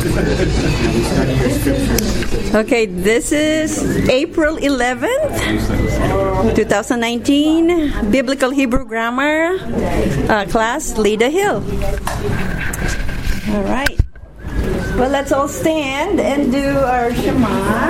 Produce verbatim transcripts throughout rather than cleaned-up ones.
Okay, this is April eleventh, twenty nineteen, Biblical Hebrew Grammar uh, class, Leda Hill. All right. Well, let's all stand and do our Shema.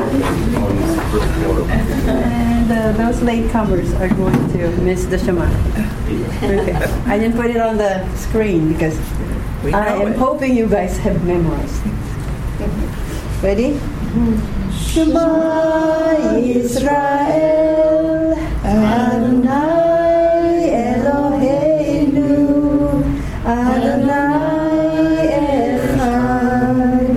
And uh, those latecomers are going to miss the Shema. Okay. I didn't put it on the screen because I am it. hoping you guys have memorized. Ready? Shema Yisrael, Adonai Eloheinu, Adonai Echad,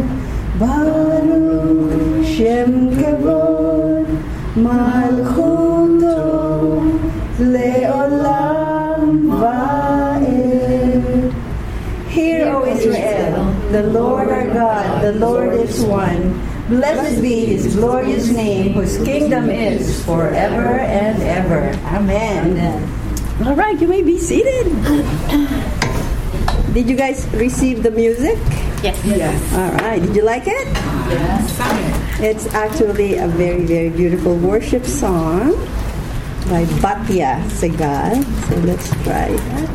Baruch Shem Kavod, Malchuto Leolam Va'ed. Hear, O Israel, the Lord our God, the Lord is one. Blessed be His glorious name, whose kingdom is forever and ever. Amen. All right, you may be seated. Did you guys receive the music? Yes. Yes. All right. Did you like it? Yes. It's actually a very, very beautiful worship song by Batya Segal. So let's try that.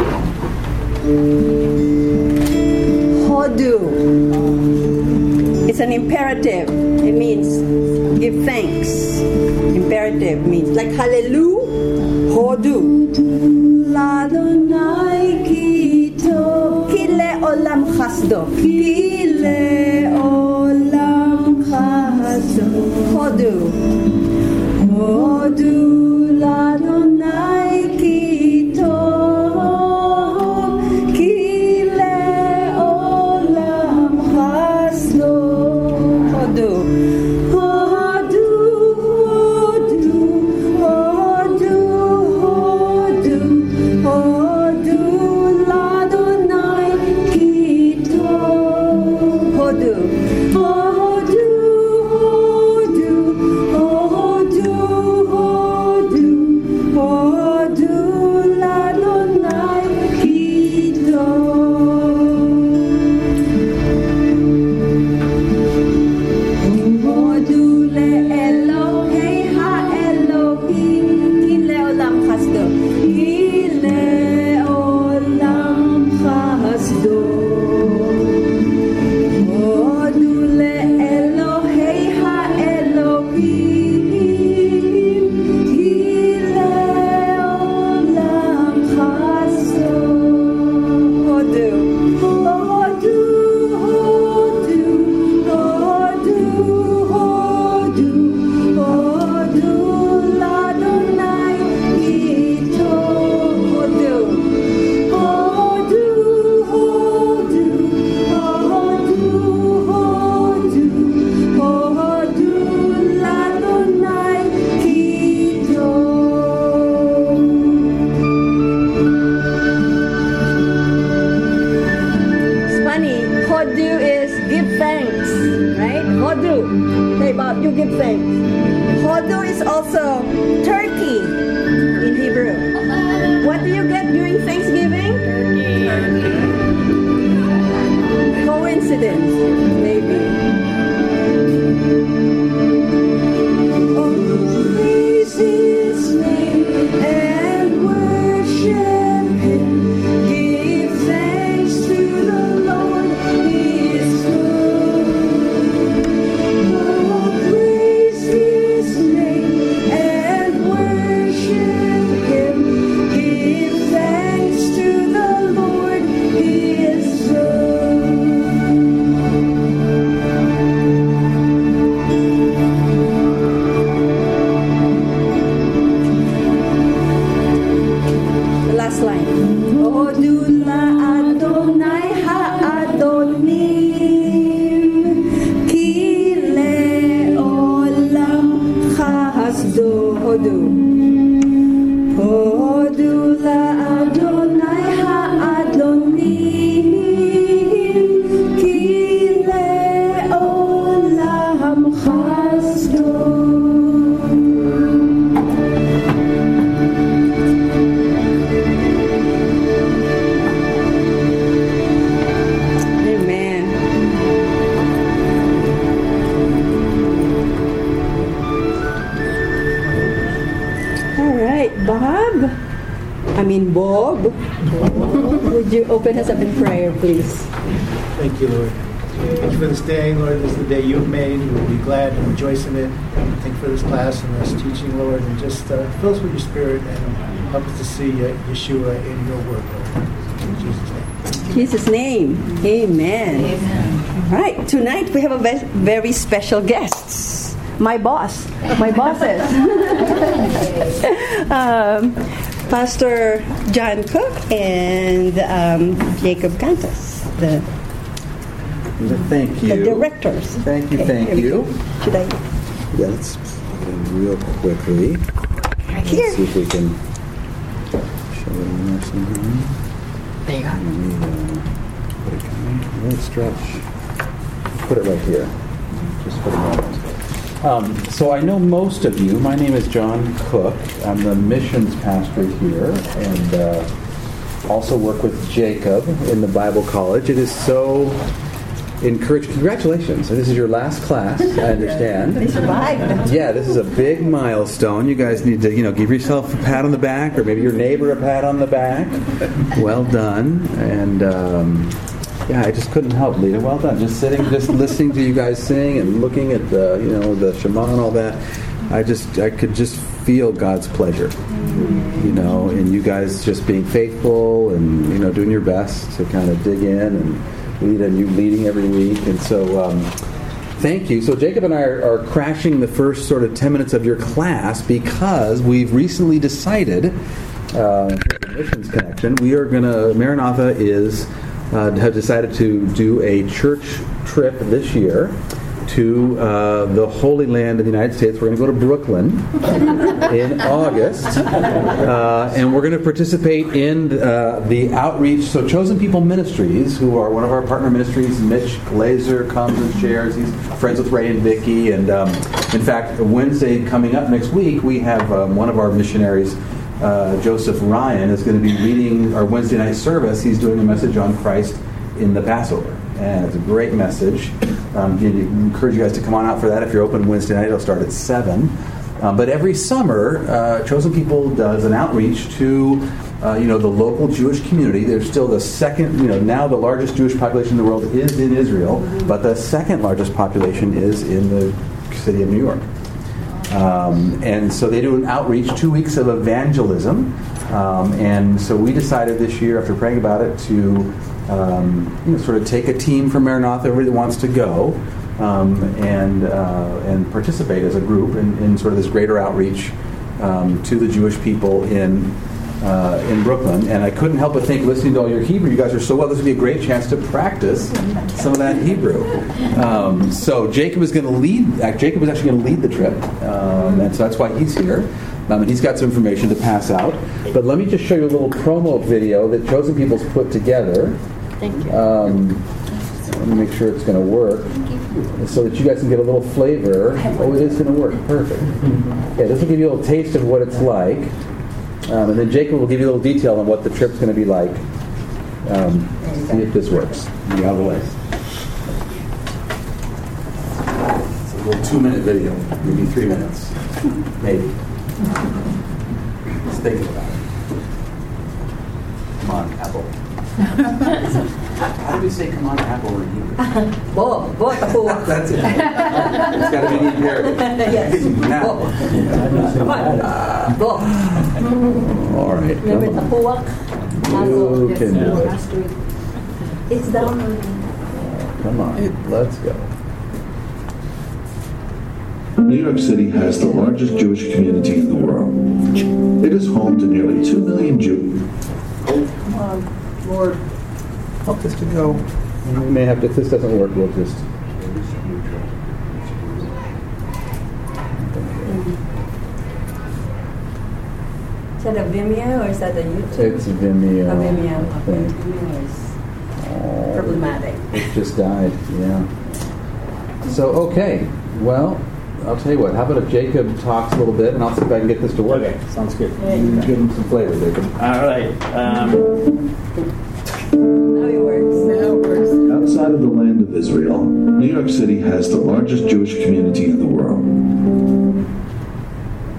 Hodu. It's an imperative. It means give thanks. Imperative means like hallelujah. Hodu. Ladonai kito. Kile olam chasdo. Kile olam chasdo. Hodu. Hodu ladonai kito. I mean, Bob. Would you open us up in prayer, please? Thank you, Lord. Thank you for this day, Lord. This is the day you've made. We'll be glad and rejoice in it. Thank you for this class and this teaching, Lord. And just uh, fill us with your Spirit and help us to see uh, Yeshua in your word, Lord. In Jesus' name. Jesus' name. Amen. Amen. All right. Tonight we have a ve- very special guests. My boss. My bosses. um, Pastor John Cook and um, Jacob Cantas, the Thank you. The directors. Thank you, Okay, thank you. Should I? Yeah, let's plug it in real quickly. Here. Let's see if we can show it in there somehow. There you go. Let me uh, put it kind of, let it stretch. Put it right here. Just for a moment. Um, so I know most of you. My name is John Cook. I'm the missions pastor here, and uh, also work with Jacob in the Bible College. It is so encouraging. Congratulations. This is your last class, I understand. They survived. Yeah, this is a big milestone. You guys need to, you know, give yourself a pat on the back, or maybe your neighbor a pat on the back. Well done. And um, yeah, I just couldn't help, Lita. Well done. Just sitting, just listening to you guys sing and looking at the, you know, the Shema and all that. I just, I could just feel God's pleasure, you know, and you guys just being faithful and, you know, doing your best to kind of dig in and lead, and you leading every week. And so um, thank you. So Jacob and I are, are crashing the first sort of ten minutes of your class because we've recently decided, uh, Missions Connection, we are going to, Maranatha is, uh, have decided to do a church trip this year to uh, the Holy Land of the United States. We're going to go to Brooklyn in August, uh, and we're going to participate in uh, the outreach. So Chosen People Ministries, who are one of our partner ministries, Mitch Glazer comes and shares. He's friends with Ray and Vicky, and um, in fact, Wednesday coming up next week, we have um, one of our missionaries, uh, Joseph Ryan, is going to be leading our Wednesday night service. He's doing a message on Christ in the Passover. And it's a great message. Um, I encourage you guys to come on out for that. If you're open Wednesday night, it'll start at seven. Um, but every summer, uh, Chosen People does an outreach to, uh, you know, the local Jewish community. There's still the second, you know, now the largest Jewish population in the world is in Israel, but the second largest population is in the city of New York. Um, and so they do an outreach, two weeks of evangelism. Um, and so we decided this year, after praying about it, to Um, you know, sort of take a team from Maranatha, everybody that wants to go, um, and uh, and participate as a group in, in sort of this greater outreach um, to the Jewish people in uh, in Brooklyn. And I couldn't help but think, listening to all your Hebrew, you guys are so well, this would be a great chance to practice some of that Hebrew. Um, so Jacob is going to lead. Uh, Jacob is actually going to lead the trip, um, and so that's why he's here. Um, and he's got some information to pass out. But let me just show you a little promo video that Chosen People's put together. Thank you. Um, let me make sure it's going to work so that you guys can get a little flavor. Oh, it is going to work. Perfect. Yeah, this will give you a little taste of what it's like. Um, and then Jacob will give you a little detail on what the trip's going to be like. Um, see if this works. Be out of the way. It's a little two-minute video. Maybe three minutes. Maybe. Just think about it. Come on, Apple. How do we say come on, Apple in Hebrew? Bo, bo, tapuwak. That's it. It's got to be the imperative. Yes. Now. Come on. Uh, bo. All right. Remember tapuwak? You can do it. It's downloading. Come on. Let's go. New York City has the largest Jewish community in the world. It is home to nearly two million Jews. Oh, come on, Lord. Help this to go. And we may have to, if this doesn't work, we'll just... Is that a Vimeo or is that a YouTube? It's Vimeo. A Vimeo. I think. Vimeo is Oh, problematic. it just died, yeah. So, okay. Well, I'll tell you what. How about if Jacob talks a little bit, and I'll see if I can get this to work. Okay, sounds good. You give him some flavor, Jacob. All right. Um, Now it works. Now it works. Outside of the land of Israel, New York City has the largest Jewish community in the world.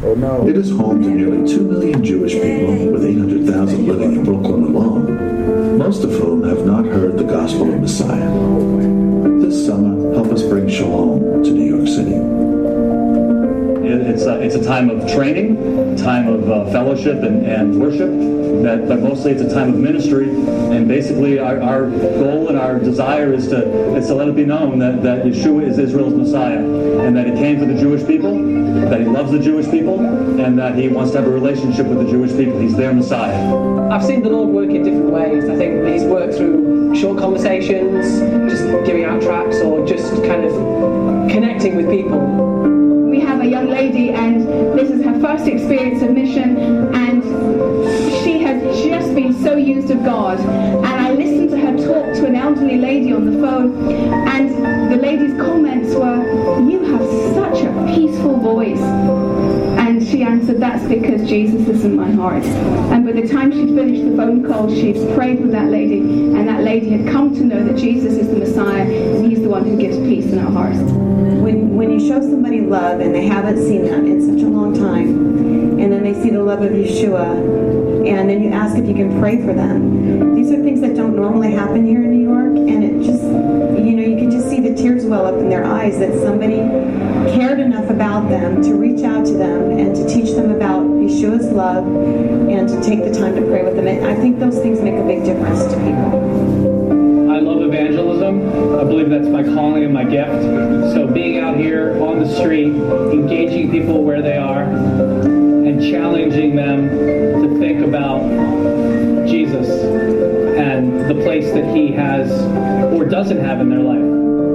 Oh no. It is home to nearly two million Jewish people, with eight hundred thousand living in Brooklyn alone, most of whom have not heard the gospel of Messiah. This summer, help us bring shalom to New York City. It's a, it's a time of training, time of uh, fellowship and, and worship, that, but mostly it's a time of ministry. And basically our, our goal and our desire is to, is to let it be known that, that Yeshua is Israel's Messiah, and that he came for the Jewish people, that he loves the Jewish people, and that he wants to have a relationship with the Jewish people. He's their Messiah. I've seen the Lord work in different ways. I think he's worked through short conversations, just giving out tracts, or just kind of connecting with people. We have a young lady, and this is her first experience of mission, and she has just been so used of God. And I listened to her talk to an elderly lady on the phone, and the lady's comments were, "You have such a peaceful voice." And she answered, "That's because Jesus is in my heart." And by the time she'd finished the phone call, she'd prayed with that lady, and that lady had come to know that Jesus is the Messiah, and he's the one who gives peace in our hearts. When, when you show somebody love and they haven't seen that in such a long time, and then they see the love of Yeshua, and then you ask if you can pray for them, these are things that don't normally happen here in New York, and it just, you know, you can just see the tears well up in their eyes that somebody cared enough about them to reach out to them and to teach them about Yeshua's love and to take the time to pray with them. And I think those things make a big difference to people. I love evangelism. I believe that's my calling and my gift. So being out here on the street, engaging people where they are, and challenging them to think about Jesus and the place that he has or doesn't have in their life.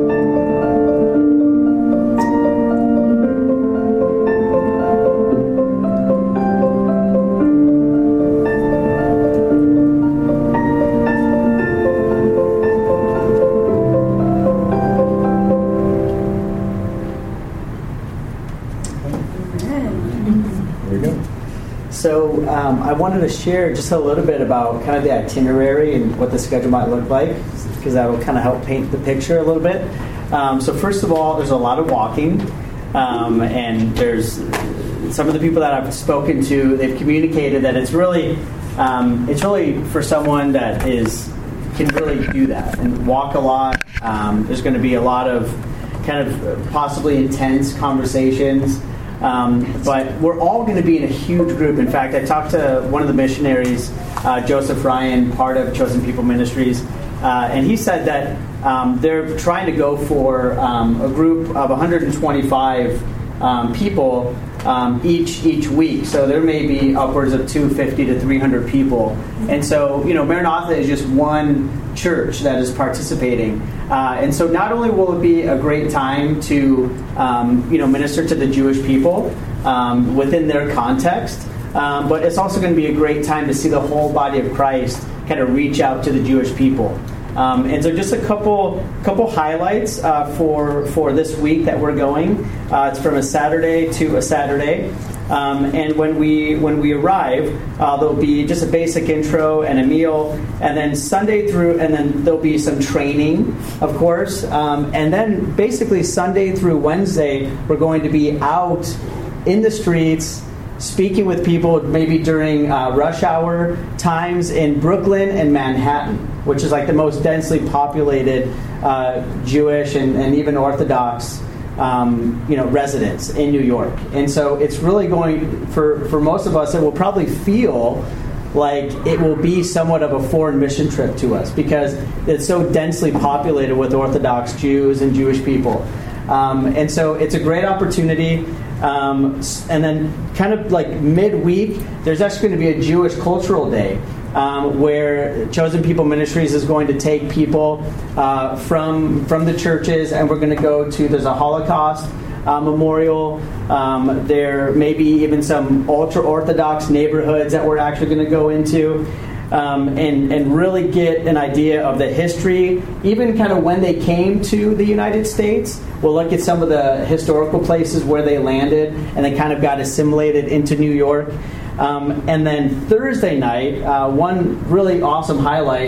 So um, I wanted to share just a little bit about kind of the itinerary and what the schedule might look like, because that will kind of help paint the picture a little bit. Um, so first of all, there's a lot of walking, um, and there's some of the people that I've spoken to, they've communicated that it's really um, it's really for someone that is can really do that and walk a lot. Um, there's going to be a lot of kind of possibly intense conversations. Um, but we're all going to be in a huge group. In fact, I talked to one of the missionaries, uh, Joseph Ryan, part of Chosen People Ministries, uh, and he said that um, they're trying to go for um, a group of one hundred twenty-five um, people um, each each week. So there may be upwards of two hundred fifty to three hundred people. And so, you know, Maranatha is just one church that is participating. Uh, and so not only will it be a great time to, um, you know, minister to the Jewish people um, within their context, um, but it's also going to be a great time to see the whole body of Christ kind of reach out to the Jewish people. Um, and so just a couple couple highlights uh, for, for this week that we're going. Uh, it's from a Saturday to a Saturday. Um, and when we when we arrive, uh, there'll be just a basic intro and a meal, and then Sunday through, and then there'll be some training, of course, um, and then basically Sunday through Wednesday, we're going to be out in the streets, speaking with people, maybe during uh, rush hour times in Brooklyn and Manhattan, which is like the most densely populated uh, Jewish and, and even Orthodox Um, you know, residents in New York. And so it's really going, for, for most of us, it will probably feel like it will be somewhat of a foreign mission trip to us because it's so densely populated with Orthodox Jews and Jewish people. Um, and so it's a great opportunity. Um, and then kind of like midweek, there's actually going to be a Jewish Cultural Day. Um, where Chosen People Ministries is going to take people uh, from from the churches, and we're going to go to, there's a Holocaust uh, memorial. Um, there may be even some ultra-Orthodox neighborhoods that we're actually going to go into um, and, and really get an idea of the history, even kind of when they came to the United States. We'll look at some of the historical places where they landed and they kind of got assimilated into New York. Um, and then Thursday night, uh, one really awesome highlight,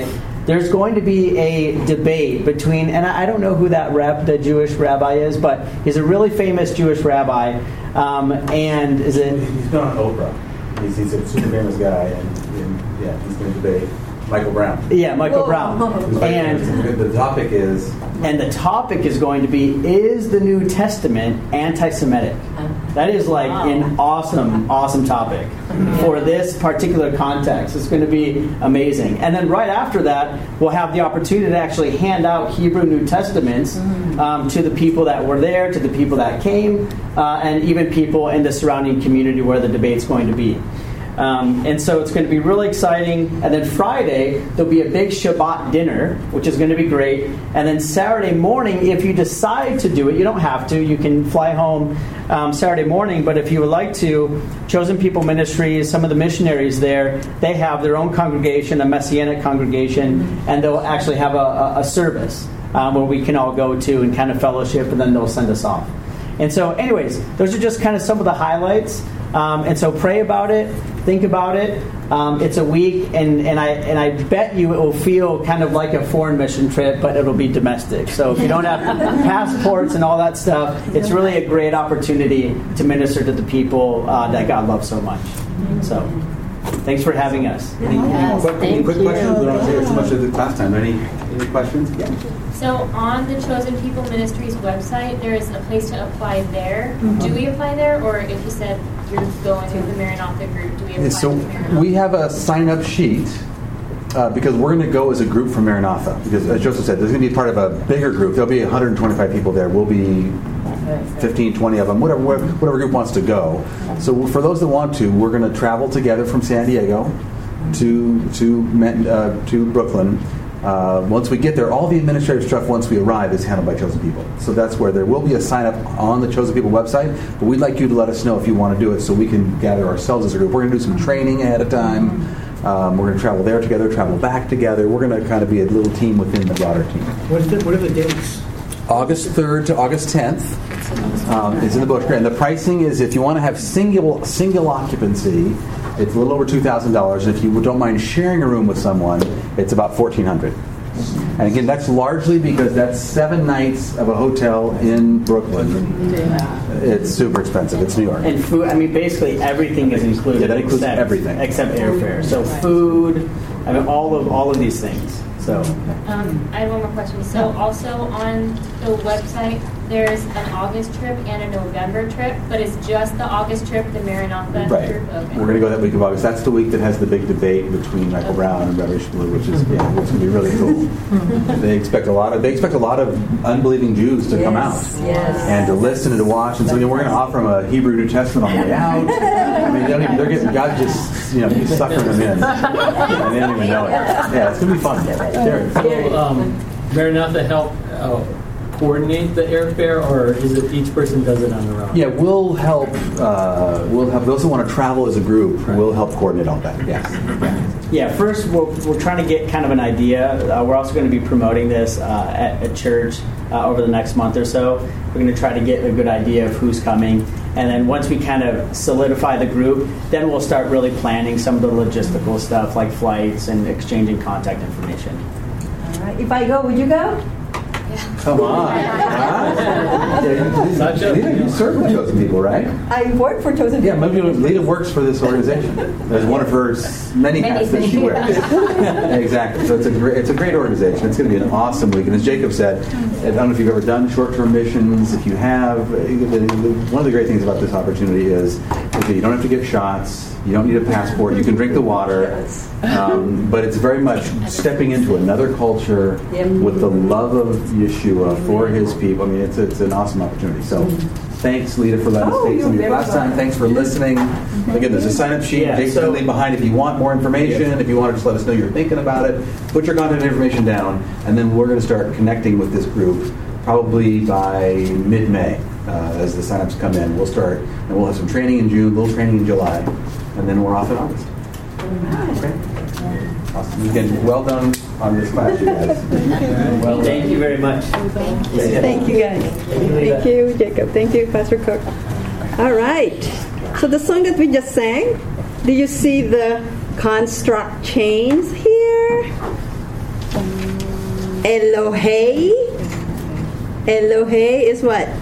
there's going to be a debate between, and I don't know who that rep, the Jewish rabbi is, but he's a really famous Jewish rabbi. Um, and is it? He's been on Oprah. He's, he's a super famous guy, and, and yeah, he's going to debate Michael Brown. Yeah, Michael Whoa. Brown. And the topic is, and the topic is going to be: is the New Testament anti-Semitic? That is like wow. an awesome, awesome topic for this particular context. It's going to be amazing. And then right after that, we'll have the opportunity to actually hand out Hebrew New Testaments um, to the people that were there, to the people that came, uh, and even people in the surrounding community where the debate's going to be. Um, and so it's going to be really exciting. And then Friday, there'll be a big Shabbat dinner, which is going to be great. And then Saturday morning, if you decide to do it, you don't have to. You can fly home um, Saturday morning. But if you would like to, Chosen People Ministries, some of the missionaries there, they have their own congregation, a Messianic congregation, and they'll actually have a, a, a service um, where we can all go to and kind of fellowship, and then they'll send us off. And so anyways, those are just kind of some of the highlights. Um, and so pray about it, think about it. Um, it's a week, and, and I and I bet you it will feel kind of like a foreign mission trip, but it'll be domestic. So if you don't have passports and all that stuff, it's really a great opportunity to minister to the people uh, that God loves so much. So thanks for having us. Any, yes, any, any quick you. questions? We don't have to take so much of the class time. Any, any questions? Yeah. So on the Chosen People Ministries website, there is a place to apply there. Mm-hmm. Do we apply there, or if you said you're going with the Maranatha group, do we apply so to the Maranatha? We have a sign-up sheet uh, because we're going to go as a group from Maranatha. Because as Joseph said, there's going to be part of a bigger group. There'll be one hundred twenty-five people there. We'll be fifteen, twenty of them, whatever, whatever group wants to go. So for those that want to, we're going to travel together from San Diego to to uh, to Brooklyn. Uh, once we get there, all the administrative stuff once we arrive is handled by Chosen People. So that's where there will be a sign up on the Chosen People website, but we'd like you to let us know if you want to do it so we can gather ourselves as a group. We're going to do some training ahead of time. Um, we're going to travel there together, travel back together. We're going to kind of be a little team within the broader team. What, is the, what are the dates? August third to August tenth. Um, it's in the book. And the pricing is, if you want to have single single occupancy, it's a little over two thousand dollars. If you don't mind sharing a room with someone, it's about fourteen hundred dollars. And again, that's largely because that's seven nights of a hotel in Brooklyn. It's super expensive. It's New York. And food, I mean, basically everything is included. Yeah, that includes except, everything. Except airfare. So food, I mean, all of all of these things. So um, I have one more question. So also on the website, there's an August trip and a November trip, but it's just the August trip, the Maranatha right. group? Okay. We're going to go that week of August. That's the week that has the big debate between Michael okay. Brown and Rabbi Shmuel, which is yeah, it's going to be really cool. They expect a lot of they expect a lot of unbelieving Jews to yes. come out yes. and to listen and to watch. And so you know, we're going to offer them a Hebrew New Testament on the way out. I mean, they don't even, they're getting God just you know he's suckering them in, and they don't even know it. Yeah, it's going to be fun. Derek. So, um, Maranatha help uh, coordinate the airfare, or is it each person does it on their own? Yeah, we'll help. Uh, we'll help those who want to travel as a group. Right. We'll help coordinate all that. Yes. Yeah. yeah first, we're, we're trying to get kind of an idea. Uh, we're also going to be promoting this uh, at, at church uh, over the next month or so. We're going to try to get a good idea of who's coming, and then once we kind of solidify the group, then we'll start really planning some of the logistical stuff like flights and exchanging contact information. All right. If I go, would you go? Come on. Huh? Lita, you serve with Chosen People, right? I work for Chosen People. Yeah, maybe Lita works for this organization. There's one of her many hats that she wears. Exactly. So it's a great, it's a great organization. It's going to be an awesome week. And as Jacob said, I don't know if you've ever done short-term missions. If you have, one of the great things about this opportunity is that you don't have to get shots. You don't need a passport. You can drink the water. Um, but it's very much stepping into another culture with the love of Yeshua for his people. I mean, it's it's an awesome opportunity. So thanks, Lita, for letting us take some of your class time. Thanks for listening. Again, there's a sign-up sheet. Yeah, Jake's so, going to leave behind if you want more information. If you want to just let us know you're thinking about it, put your contact information down, and then we're going to start connecting with this group probably by mid-May. Uh, as the sign-ups come in, we'll start, and we'll have some training in June, a little training in July, and then we're off in August. Okay. Awesome. Again, well done on this class, you guys. Well, thank you very much. Thank you, Thank you guys. Thank you, Jacob. Thank you, Pastor Cook. All right. So the song that we just sang, do you see the construct chains here? Elohei. Elohei is what?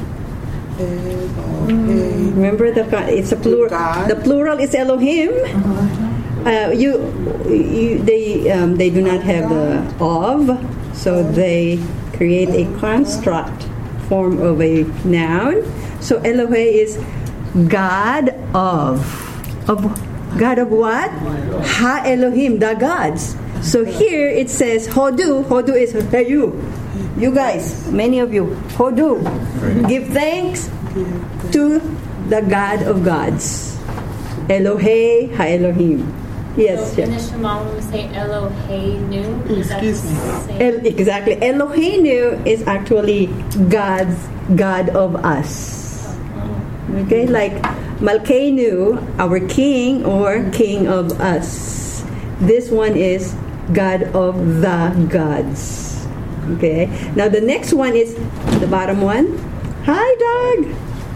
Mm, remember the it's a plural. The plural is Elohim. Uh, you, you, they, um, they do not have the of, so they create a construct form of a noun. So Elohei is God of, of God of what? Ha Elohim, the gods. So here it says Hodu. Hodu is hey you, you guys, many of you. Hodu, give thanks to the God of gods. Elohei Ha Elohim. Yes. So in the Shema, when we say Eloheinu, is that the same? El, exactly. Eloheinu is actually God's God of us. Okay, like Malkeinu, our king, or king of us. This one is God of the gods. Okay. Now the next one is the bottom one. Hi, dog.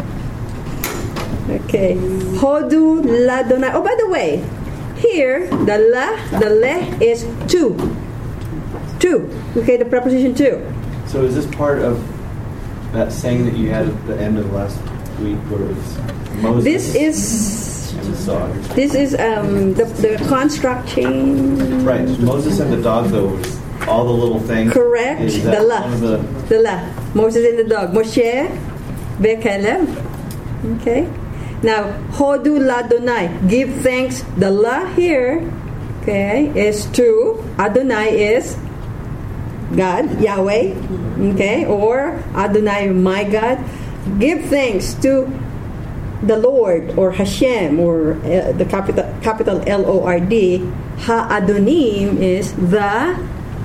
Okay. Hodu Ladonai. Oh, by the way, here the la, the le is two. Two. Okay, the preposition two. So is this part of that saying that you had at the end of last week, where it was Moses? This is and the dog. This is um, the the construct change. Right. Moses and the dog, though, was all the little things. Correct. Is The that la. one of the The la. Moses and the dog. Moshe, Bekalem. Okay. Now, Hodu Ladonai. Give thanks. The la here, okay, is to Adonai is God, Yahweh. Okay, or Adonai, my God. Give thanks to the Lord, or Hashem, or uh, the capital capital L O R D. Ha Adonim is the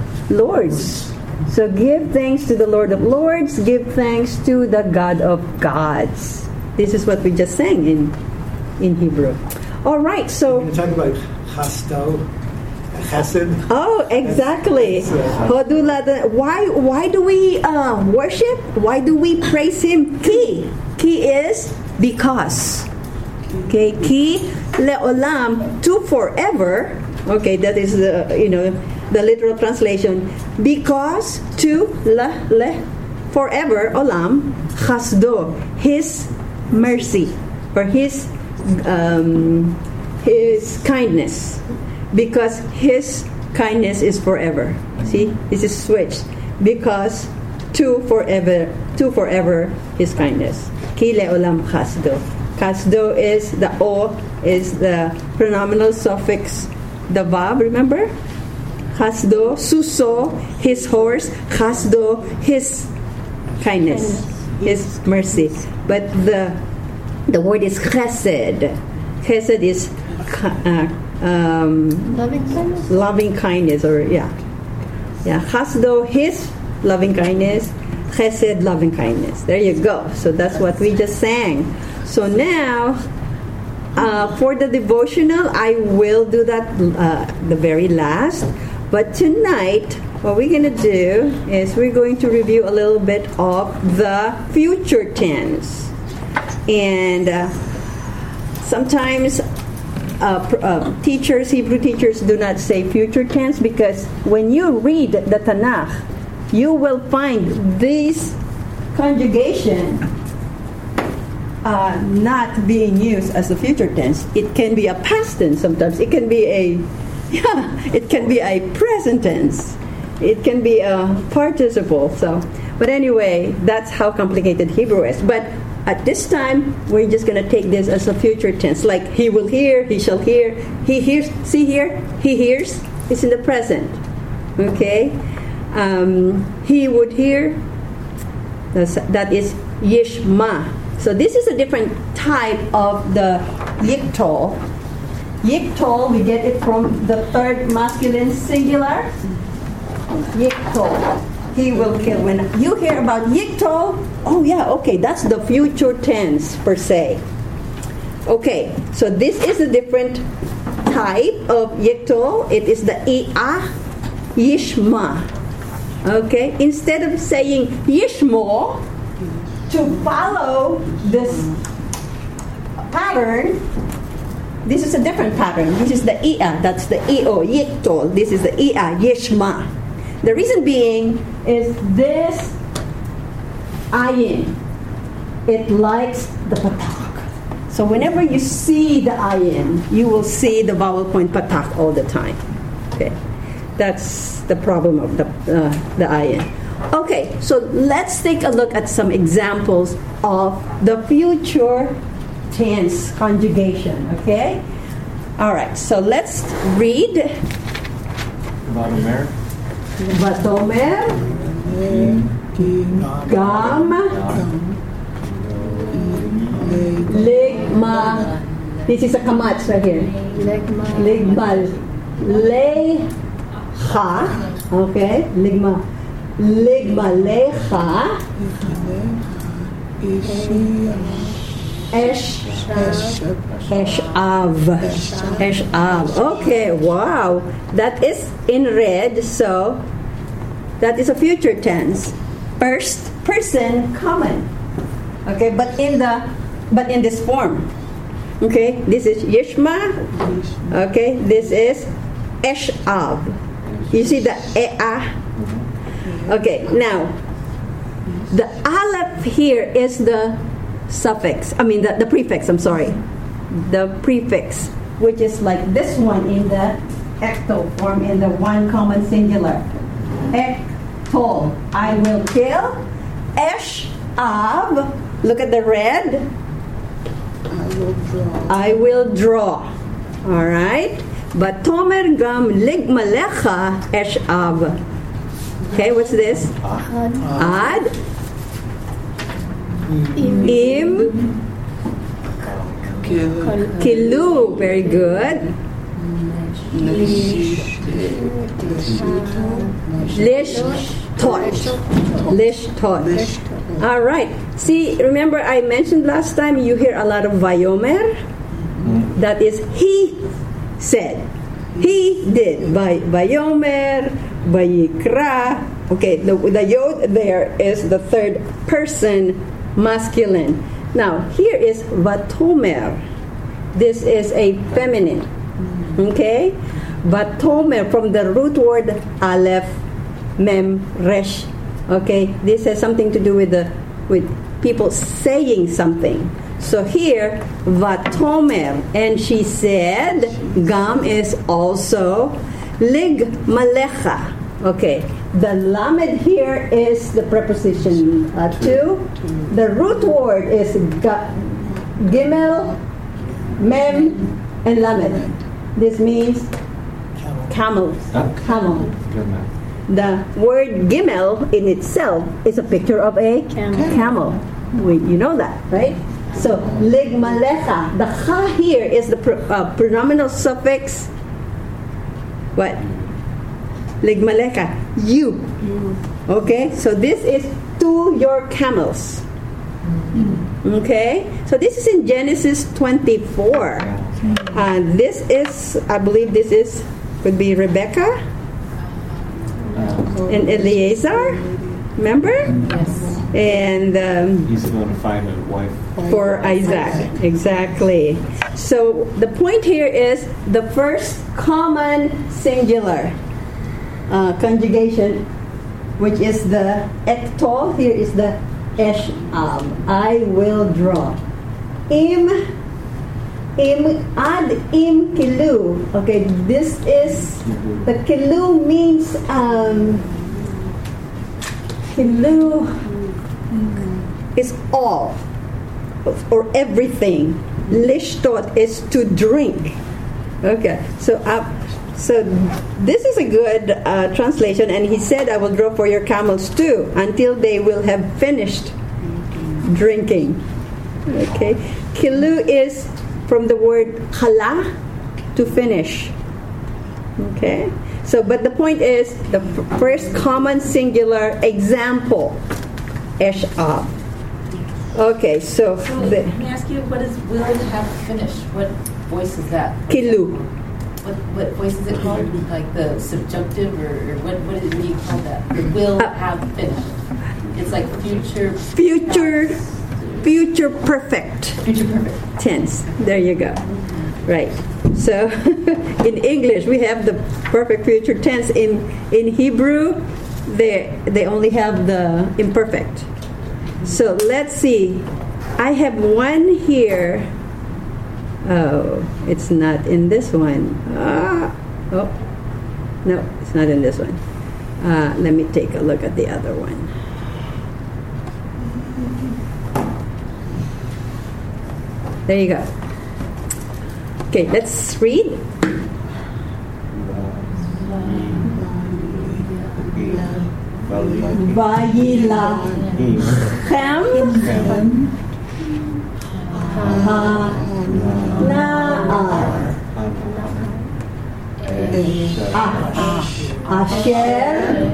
Lords. So give thanks to the Lord of Lords. Give thanks to the God of gods. This is what we just sang in in Hebrew. All right, so We're talking about chasto, chesed. oh, exactly. Hodu Lada- Why why do we uh, worship? Why do we praise Him? Ki ki is because. Okay, ki leolam, to forever. Okay, that is the you know the literal translation. Because to la le forever olam chasdo, His mercy, or His um, His kindness, because His kindness is forever. See, this is switched. Because to forever, to forever His kindness. Ki leolam chasdo. Chasdo is the o is the pronominal suffix the vav. Remember, chasdo suso, His horse. Chasdo, His kindness, His mercy. But the the word is chesed. Chesed is uh, um, Loving kindness? loving kindness, or yeah, yeah. Chasdo, His loving kindness. Chesed, loving kindness. There you go. So that's what we just sang. So now, uh, for the devotional, I will do that uh, the very last. But tonight, what we're going to do is we're going to review a little bit of the future tense. And uh, sometimes uh, pr- uh, teachers, Hebrew teachers, do not say future tense, because when you read the Tanakh, you will find this conjugation uh, not being used as a future tense. It can be a past tense sometimes. It can be a yeah. It can be a present tense. It can be a participle. So, but anyway, that's how complicated Hebrew is. But at this time, we're just going to take this as a future tense. Like, he will hear, he shall hear, he hears. See here, he hears. It's in the present. Okay. Um, he would hear. That's, that is yishma. So this is a different type of the yiktol. Yiktol, we get it from the third masculine singular. Yiktol. He will kill. When you hear about yiktol, oh yeah, okay, that's the future tense per se. Okay, so this is a different type of yiktol. It is the i'ah yishma. Okay, instead of saying yishmo, to follow this pattern, this is a different pattern. This is the i'ah. That's the i'o yiktol. This is the i'ah yishma. The reason being is this ayin. It likes the patak. So whenever you see the ayin, you will see the vowel point patak all the time. Okay, that's the problem of the uh, the ayin. Okay, so let's take a look at some examples of the future tense conjugation. Okay, all right. So let's read. Vatomer. Vatomer. Gam. Ligma. This is a kamatz right here. Ligmal. Lecha. Okay. Ligma. Ligma lecha. Esh. Eshav. Eshav. Okay. Wow. That is in red. So that is a future tense. First person common. Okay. But in the but in this form. Okay. This is Yishma. Okay. This is Eshav. You see the E'ah. Okay, now, the aleph here is the suffix, I mean the, the prefix, I'm sorry. The prefix, which is like this one in the ecto form, in the one common singular. Ektol, I will kill. Esh-av, look at the red. I will draw. I will draw. All right? But tomer gam ligmalecha esh-av. Okay, what's this? Ad. Ad. Im. Kilu. Very good. Lish. Tot. Lish. Tot. All right. See, remember I mentioned last time you hear a lot of vayomer? That is, he said. He did. Vayomer. Vayikra. Okay, the, the yod there is the third person masculine. Now, here is vatomer. This is a feminine. Okay? Vatomer from the root word aleph, mem, resh. Okay? This has something to do with the with people saying something. So here, vatomer. And she said, gam is also lig malecha. Okay, the lamed here is the preposition uh, to. The root word is ga, gimel, mem, and lamed. This means camel. Camel. The word gimel in itself is a picture of a camel. camel. We, you know that, right? So lig malecha. The cha here is the pr- uh, pronominal suffix. What? Ligmaleka, you. Okay, so this is to your camels. Okay, so this is in Genesis twenty-four. And uh, this is, I believe this is, could be Rebecca and Eliezer. Remember? Yes. And um, he's going to find a wife for Isaac. Exactly. So the point here is the first common singular uh, conjugation, which is the ektol. Here is the esh-ab. I will draw. Im, im, ad im kilu. Okay, this is, the kilu means, um, kilu is all or everything. Lishtot is to drink. Okay, so uh, so this is a good uh, translation. And he said, "I will draw for your camels too, until they will have finished drinking." Okay, kilu is from the word khala, to finish. Okay, so but the point is the f- first common singular example, esh-ab. Okay, so, so the, let me ask you, what does will have finished? What voice is that? Kilu. What what voice is it called? Like the subjunctive, or, or what what do you call that? The will uh, have finished. It's like future. Future, future perfect. Future perfect tense. There you go. Right. So in English, we have the perfect future tense. In in Hebrew, they they only have the imperfect. So let's see. I have one here. Oh, it's not in this one. Ah, oh, no, it's not in this one. Uh, let me take a look at the other one. There you go. Okay, let's read. Vayilachem ha-na'ar asher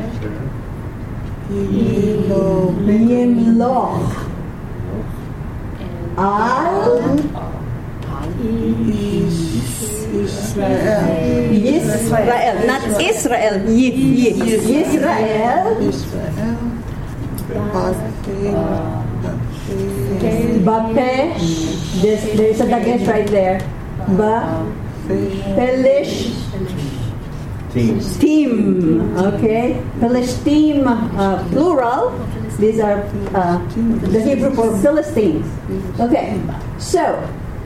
yimloch al Yisrael, not Israel. Y- y- Yisrael. Bape. There's, there's a dagesh right there. Ba. Pelish. Team. Okay. Pelishtim, uh, plural. These are uh, the Hebrew for Philistines. Okay. So.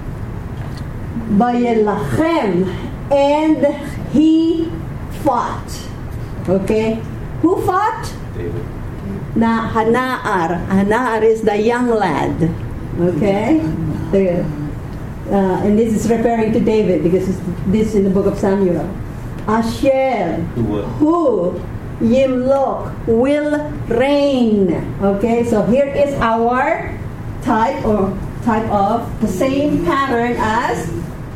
Vayilachem, and he fought. Okay, who fought? David. Na Hana'ar. Hana'ar is the young lad. Okay, the, uh, and this is referring to David because it's, this is in the book of Samuel. Asher, who, who Yimloch will reign. Okay, so here is our type or type of the same pattern as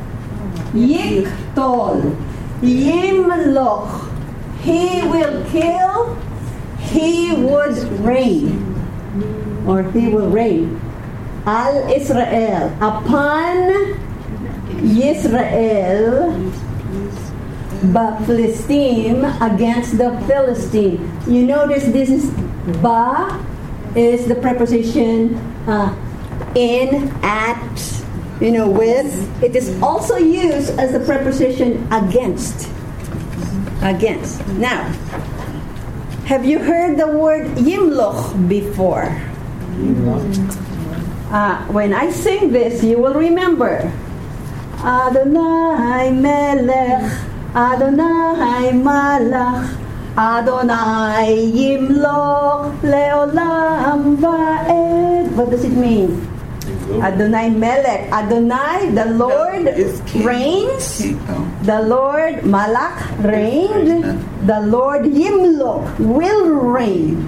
Yiktol, Yimloch, he will kill, he would reign, or he will reign. Al Israel, upon Yisrael, Ba Philistine, against the Philistine. You notice this is Ba is the preposition uh, in, at, you know, with. It is also used as the preposition against. Against. Now, have you heard the word Yimloch before? Uh, when I sing this, you will remember. Adonai Melech, Adonai Malach, Adonai Yimloch Leolam Va'ed. What does it mean? Adonai Melech. Adonai, the Lord reigns. The Lord Malach reigned. The Lord Yimloch will reign.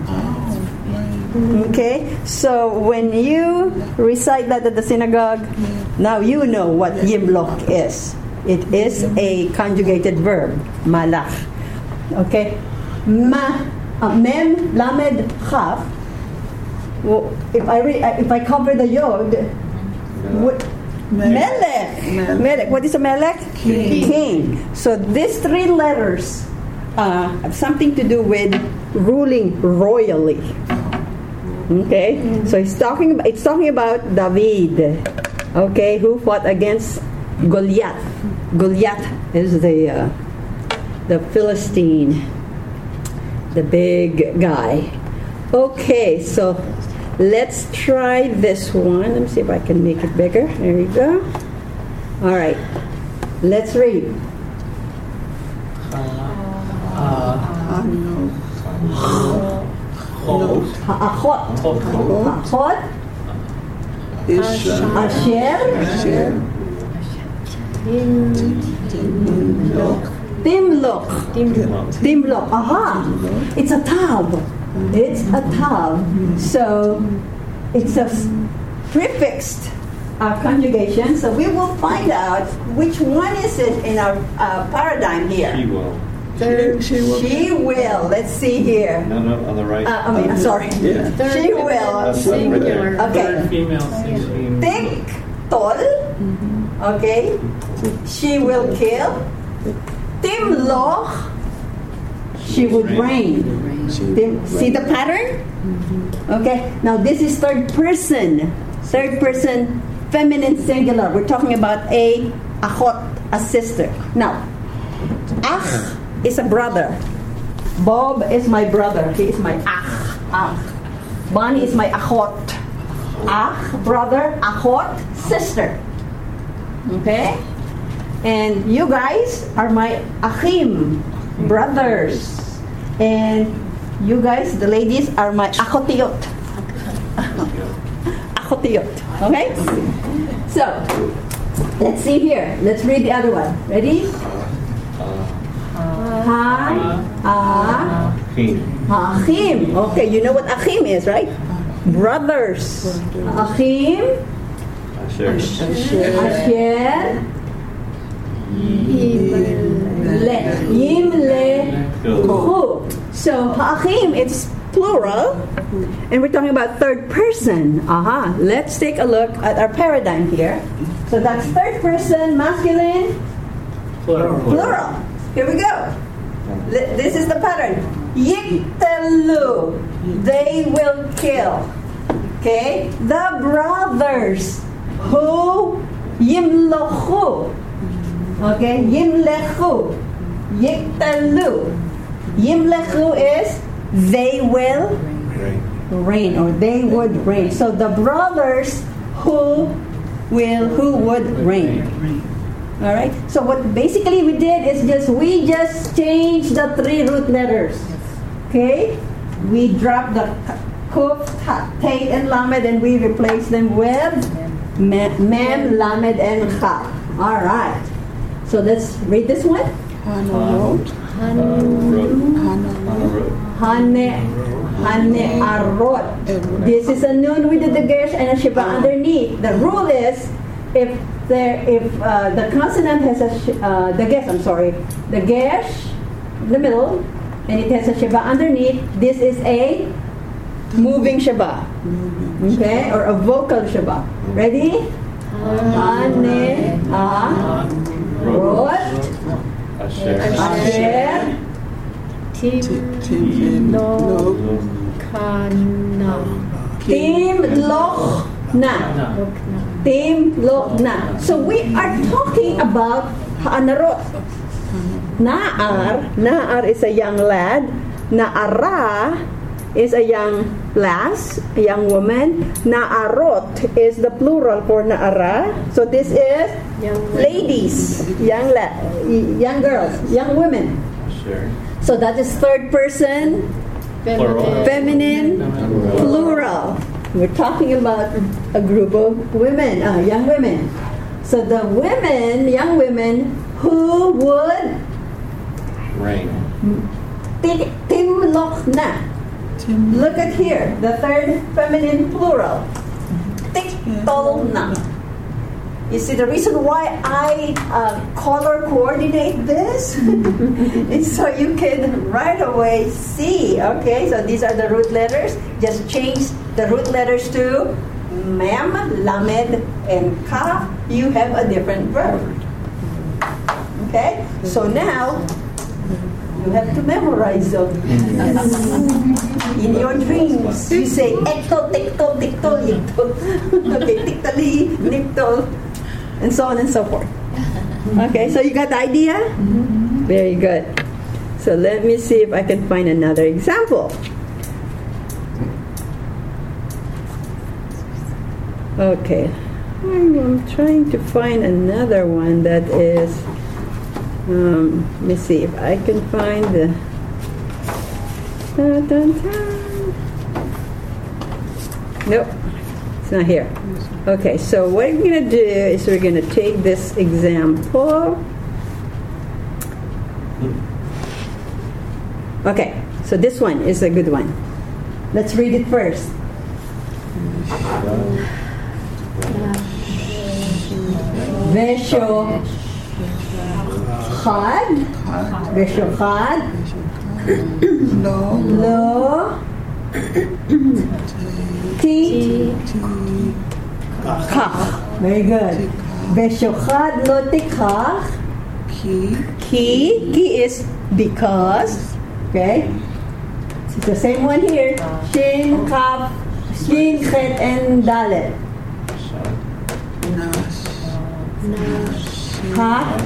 Okay, so when you recite that at the synagogue, now you know what Yimloch is. It is a conjugated verb, Malach. Okay, Ma, uh, Mem, Lamed, Chaf. Well, if I re- if I cover the yod, what, Melech. Melech. Melech. What is a Melech? King. King. So these three letters uh, have something to do with ruling royally. Okay, mm-hmm. So it's talking about it's talking about David. Okay, who fought against Goliath? Goliath is the uh, the Philistine, the big guy. Okay, so. Let's try this one. Let me see if I can make it bigger. There we go. All right. Let's read. Ha'achot. Ha'achot. Asher. Timloch. Timloch. Aha. It's a tav. It's a tav. So it's a prefixed uh, conjugation. So we will find out which one is it in our uh, paradigm here. She will. She, she will. She will. Let's see here. No, no, on the right. Uh, I mean, I'm sorry. Yeah. She will. Singular. Okay. Female. Think tol. Okay. She will kill. Timloch. She would reign. See the pattern? Okay. Now this is third person. Third person feminine singular. We're talking about a Achot, a sister. Now, Ach is a brother. Bob is my brother. He is my Ach. Ach. Bonnie is my Achot. Ach, brother. Achot, sister. Okay? And you guys are my Achim, brothers. And you guys, the ladies, are my Achotiot. Achotiot. Okay? So, let's see here. Let's read the other one. Ready? Ha, ah, Achim. Okay, you know what Achim is, right? Brothers. Achim. Asher. Asher. Le. Yimlechu. So Achim, it's plural, and we're talking about third person. Aha. Uh-huh. Let's take a look at our paradigm here. So that's third person, masculine, Plural. plural. Here we go. This is the pattern. Yiktelu, they will kill. Okay? The brothers who yimlochu. Okay? Yimlechu. Yiktelu. Yimlechu is they will reign, or they would reign. So the brothers who will who would reign. All right. So what basically we did is just we just changed the three root letters. Okay. We dropped the kuf, tate, and lamed, and we replaced them with mem, mem lamed, and cha. All right. So let's read this one. Hanarot. Hane arot. This is a nun with the gesh and a shiva underneath. The rule is if there if uh, the consonant has a sh- uh, the gesh I'm sorry the gesh in the middle and it has a shiva underneath, this is a moving shiva, okay, or a vocal shiva. Ready? Hane arot. Asher. Tim loch na. Tim loch na. So we are talking about Ha'anarot. Na'ar, Na'ar is a young lad. Na'ara is a young lass, a young woman. Na'arot is the plural for Na'ara. So this is young ladies, young la- young girls, young women. Sure. So that is third person, Plural. feminine, plural. We're talking about a group of women, uh, young women. So the women, young women, who would Rain. Timloch na. Look at here, the third feminine plural. Tiktol na. You see, the reason why I uh, color coordinate this is so you can right away see. Okay, so these are the root letters. Just change the root letters to mem, lamed, and kaf. You have a different verb. Okay, so now you have to memorize them. In your dreams, you say ektol, tektol, tiktol, yiktol. Okay, tiktali, niktol. And so on and so forth. Okay, so you got the idea? Mm-hmm. Very good. So let me see if I can find another example. Okay, I'm trying to find another one that is, um, let me see if I can find the, dun, dun, dun. Nope, it's not here. Okay, so what we're going to do is we're going to take this example. Okay, so this one is a good one. Let's read it first. Vesho chad, Vesho chad, lo, ti, kach. Very good. Veshochad lo tikach. Ki. Ki. Ki is because. Okay. It's the same one here. Shin, kaf, shin, chet, and dalet. Ha.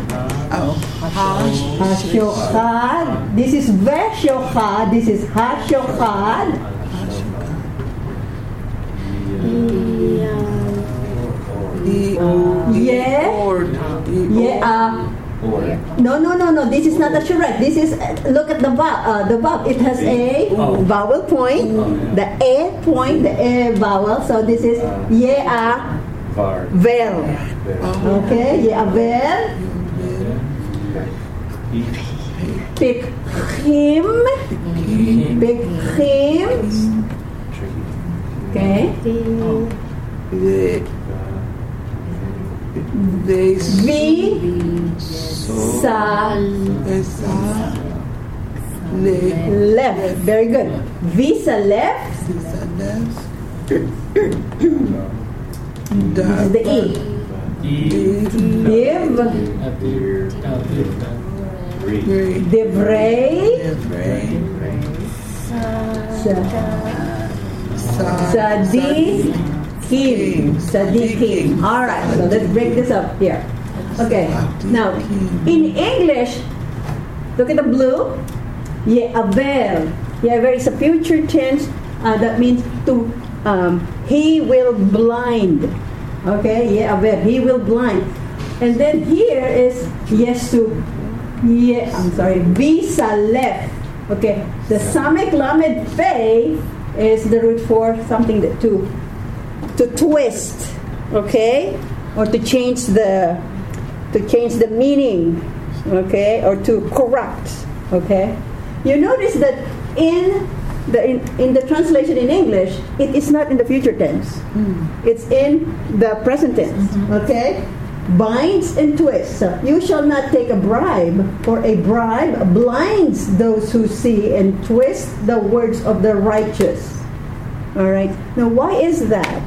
Hashochad. This is Veshochad. This is Hashochad. Yeah. Yeah. Uh, no, no, no, no. This is not a charrette. This is uh, look at the vowel. Uh, the vowel. It has a oh. vowel point. Oh, yeah. The a point. The a vowel. So this is yeah. Vel. Okay. Yeah. Vel. Pikhim. Pikhim. Okay. V sa left. Very good. Visa left. This is the E. Div. Divrei. Sadiqim. Sadiqim. All right. So let's break this up here. Okay. Now, in English, look at the blue. Ye'aver. Ye'aver is a future tense. Uh, that means to. Um, he will blind. Okay. Ye'aver. He will blind. And then here is yesu. Yeah. I'm sorry. Visa left. Okay. The samek lamed fe is the root for something that to to twist. Okay. Or to change the. To change the meaning, okay, or to corrupt, okay. You notice that in the in, in the translation in English, it is not in the future tense. Mm. It's in the present tense, mm-hmm. okay. Binds and twists. So, you shall not take a bribe, for a bribe blinds those who see and twists the words of the righteous. All right. Now, why is that?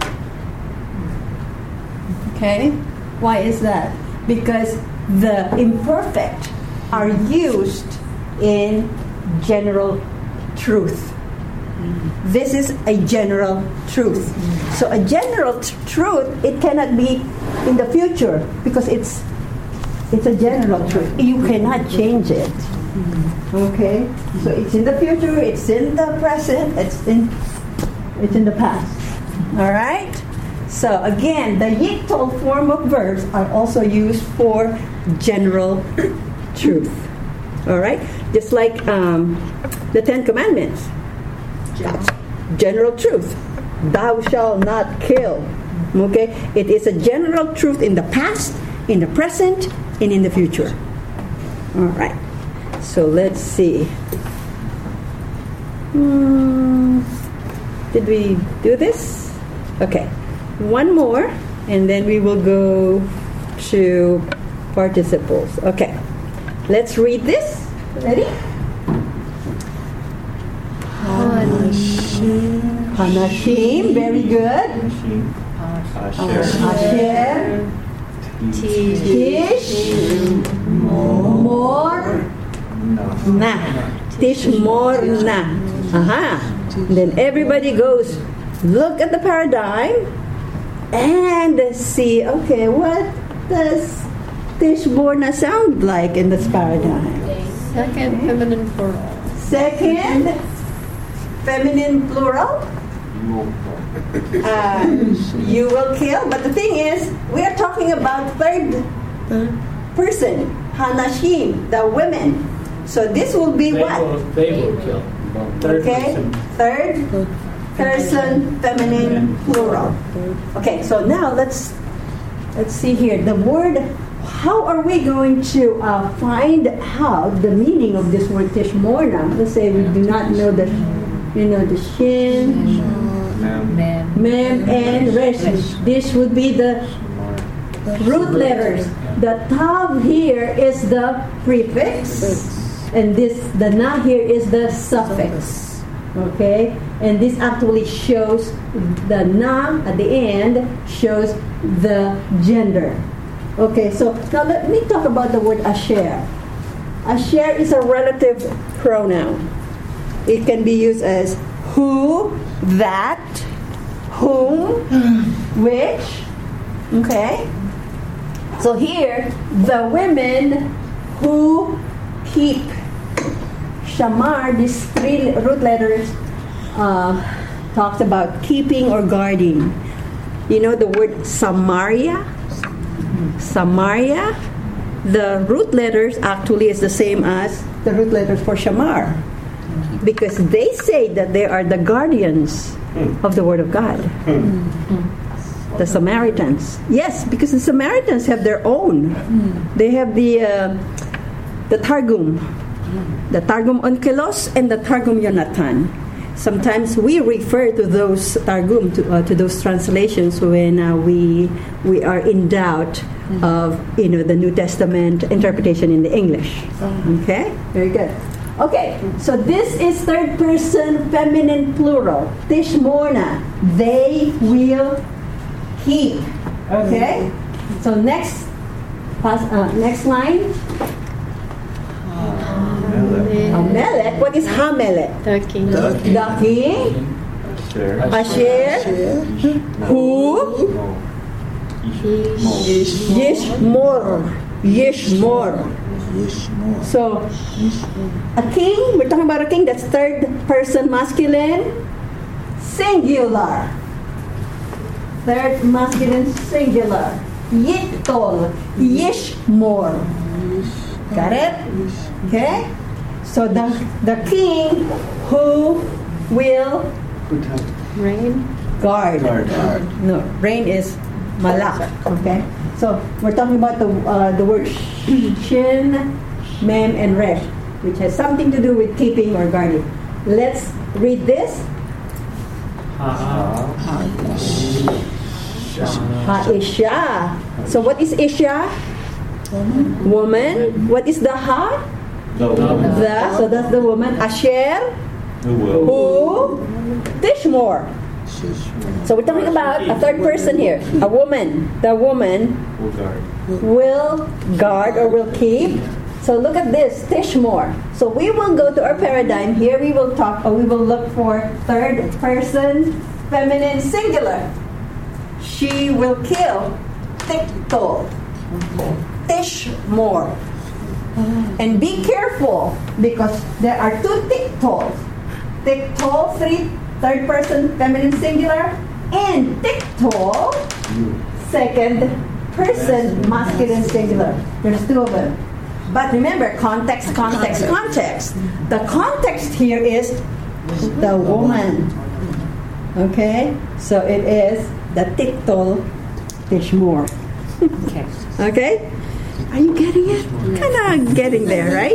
Okay. Why is that? Because the imperfect are used in general truth. This is a general truth. So a general t- truth, it cannot be in the future because it's it's a general truth. You cannot change it. Okay? So it's in the future, it's in the present, it's in it's in the past. All right? So again, the yitol form of verbs are also used for general truth. All right, just like um, the Ten Commandments. That's general truth. Thou shalt not kill. Okay, it is a general truth in the past, in the present, and in the future. All right. So let's see. Hmm. Did we do this? Okay. One more, and then we will go to participles. Okay, let's read this. Ready? Hanashim. Hanashim. Very good. Asher. Tish. Mor. Na. Tish mor na. Aha. Then everybody goes. Look at the paradigm. And see, okay, what does Tishborna sound like in this paradigm? Second okay. feminine plural. Second feminine plural. Uh, you will kill, but the thing is, we are talking about third person, Hanashim, the women. So this will be they what? Will, they will kill. Third okay, person. third. Person, feminine, plural. Okay, so now let's let's see here. The word. How are we going to uh, find out the meaning of this word tishmorna? Let's say we do not know the, you know, the shin, mem, mem, and resh. This would be the root letters. The tav here is the prefix, and this the na here is the suffix. Okay, and this actually shows the na at the end shows the gender. Okay, so now let me talk about the word asher. Asher is a relative pronoun. It can be used as who, that, whom, which. Okay, So here, the women who keep. Shamar, these three root letters uh, talks about keeping or guarding. You know the word Samaria? Samaria, the root letters actually is the same as the root letters for Shamar, because they say that they are the guardians of the Word of God. The Samaritans. Yes, because the Samaritans have their own. They have the uh, the Targum. The Targum Onkelos and the Targum Yonatan. Sometimes we refer to those Targum, to, uh, to those translations when uh, we we are in doubt mm-hmm. of you know the New Testament interpretation in the English. Mm-hmm. Okay, very good. Okay, so this is third person feminine plural. Tishmorna, they will keep. Okay, so next, pass, uh, next line. Hamelech. What is Hamelech? The king. The king. Asher. Who? Yishmor. Yishmor. So, a king, we're talking about a king that's third person masculine, singular. Third masculine singular. Yittol. Yishmor. Got it? Okay? So the the king who will reign, guard. Guard. Guard. No, reign is malak. Okay? So we're talking about the uh, the word shin, mem, and resh, which has something to do with keeping or guarding. Let's read this. Ha-isha. So what is isha? Woman. What is the ha? The woman. The, so that's the woman. Asher. Who will. Who? Tishmor. So we're talking about a third person here. A woman. The woman Will guard. will guard or will keep. So look at this. Tishmor. So we will go to our paradigm. Here we will talk, or we will look for third person, feminine, singular. She will kill. Tiktol. Tishmor. And be careful, because there are two tiktol. Tiktol, three, third person, feminine, singular, and tiktol, second person, masculine, singular. There's two of them. But remember, context, context, context. The context here is the woman. Okay? So it is the tiktol tishmor. Okay. Okay? Are you getting it? Kind of getting there, right?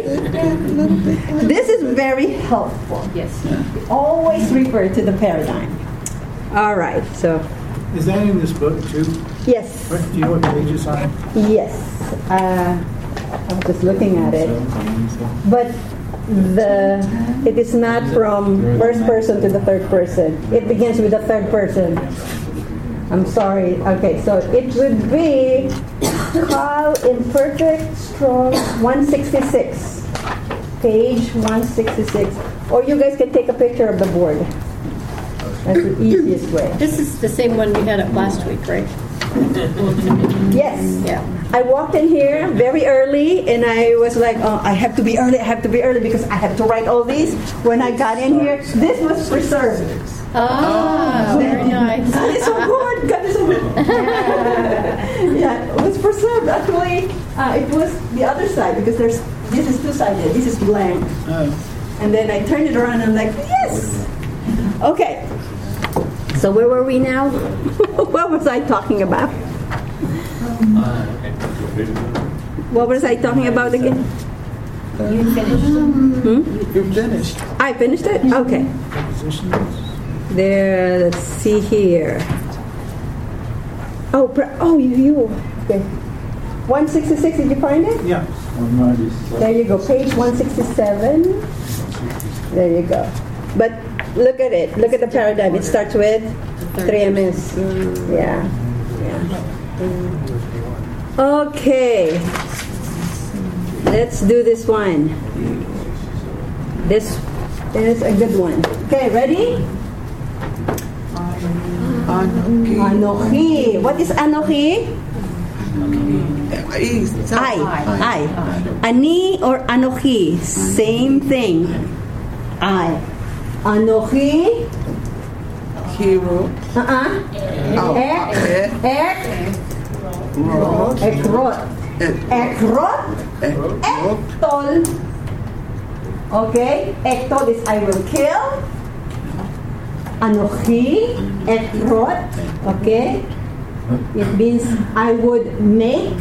This is very helpful. Yes. We always refer to the paradigm. All right. So. Is that in this book too? Yes. What, do you know what page it's on? Yes. Uh, I'm just looking at it. But the it is not from first person to the third person. It begins with the third person. I'm sorry. Okay, so it would be Carl Imperfect Strong one sixty-six. Page one sixty-six. Or you guys can take a picture of the board. That's the easiest way. This is the same one we had up last week, right? Yes. Yeah. I walked in here very early, and I was like, oh, I have to be early, I have to be early, because I have to write all these. When I got in here, this was preserved. Ah, oh, very nice. God is so good. God is so good. Yeah, yeah, it was preserved. Actually, uh, it was the other side, because there's this is two-sided. This is blank. Oh. And then I turned it around, and I'm like, yes. Okay. So where were we now? What was I talking about? What was I talking about again? You finished. Hmm? You're finished. I finished it? Okay. There, let's see here. Oh, oh, you, you. Okay. one sixty-six, did you find it? Yeah. There you go, page one sixty-seven. There you go. But look at it. Look at the paradigm. It starts with three M S. Yeah. Yeah. Okay. Let's do this one. This is a good one. Okay, ready? Anochi. What is Anochi? I. I. Ani or Anochi. Same thing. I. Anochi. Hero. Uh-uh. Ek. Ek. Ekrot. Ekrot. Ektol. Okay. Ektol is I will kill. Anochi. Ekrot. Okay. It means I would make.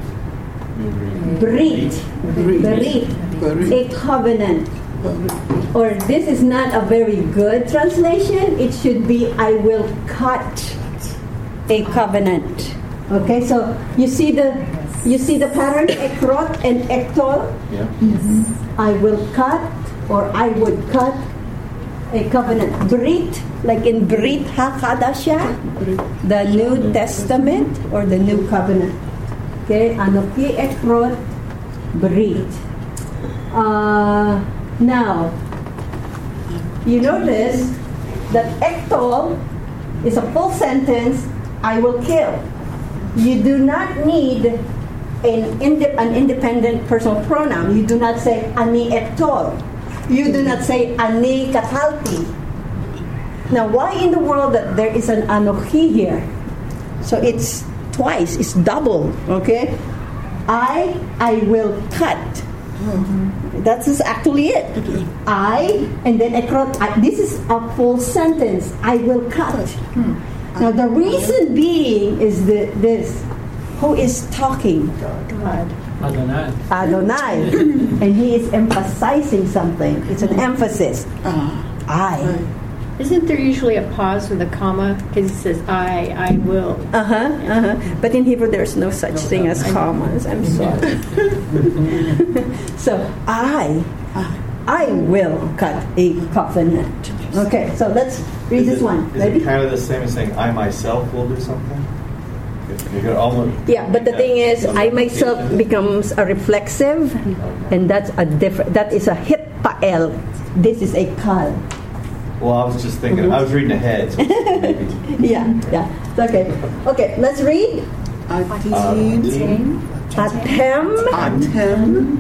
Brit. Brit. A covenant. Or this is not a very good translation. It should be I will cut a covenant. Okay, so you see the you see the pattern, ekrot and ektol. Yeah. Mm-hmm. I will cut, or I would cut a covenant. Brit, like in Brit HaChadashah, the New Testament or the New Covenant. Okay, Anochi ekrot Brit. Uh, now, you notice that ektol is a full sentence. I will kill. You do not need an, inde- an independent personal pronoun. You do not say ani ektol. You do not say ani katalti. Now, why in the world that there is an anochi here? So it's twice. It's double. Okay, I I will cut. Mm-hmm. That is actually it. Okay. I and then ekrot. I, this is a full sentence. I will cut. Hmm. Now the reason being is the, this. Who is talking? God. Adonai. Adonai. And he is emphasizing something. It's an emphasis. Uh, I. Isn't there usually a pause with a comma? Because it says, I, I will. Uh-huh, uh-huh. But in Hebrew, there's no such thing as commas. I'm sorry. So, I, I will cut a covenant. Okay, so let's read is this it, one. Is Ready? it kind of the same as saying, I myself will do something? You could almost, Yeah, but the thing is, I myself becomes a reflexive, and that's a different, that is a hitpael. This is a kal. well, I was just thinking, I was reading ahead. So maybe. Yeah, yeah. It's okay. Okay, let's read. Atim. Atem. Atem.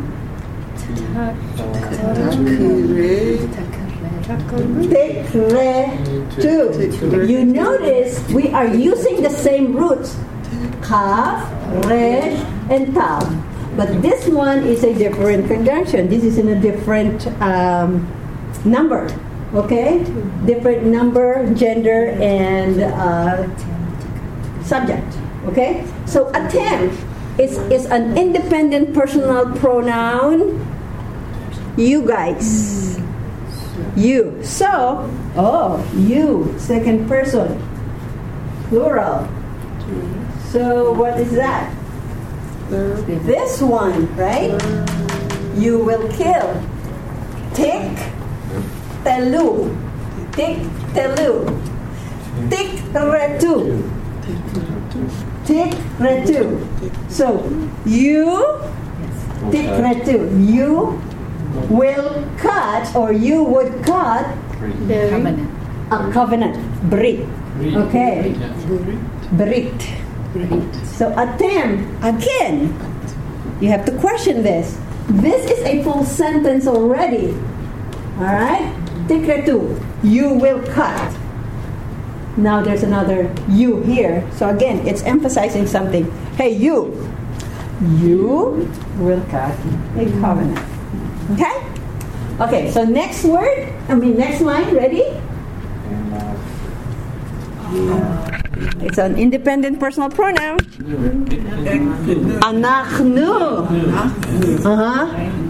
Tekretu. You notice we are using the same roots. Kaf, Resh, and Tav. But this one is a different conjunction. This is in a different um, number. Okay? Different number, gender, and uh, subject. Okay? So atem is, is an independent personal pronoun. You guys. You. So, oh, you, second person. Plural. So what is that? This one, right? You will kill. Tik, telu. Tik, telu. Tik, retu. Tik, retu. So, you, tik, retu. You will cut, or you would cut Covenant. a covenant. Brit. Okay. Brit. So atem, again, you have to question this. This is a full sentence already. Alright? Tikretu, you will cut. Now there's another you here. So again, it's emphasizing something. Hey, you. You will cut a covenant. Okay? Okay, so next word, I mean next line, ready? It's an independent personal pronoun. Anachnu. Uh-huh.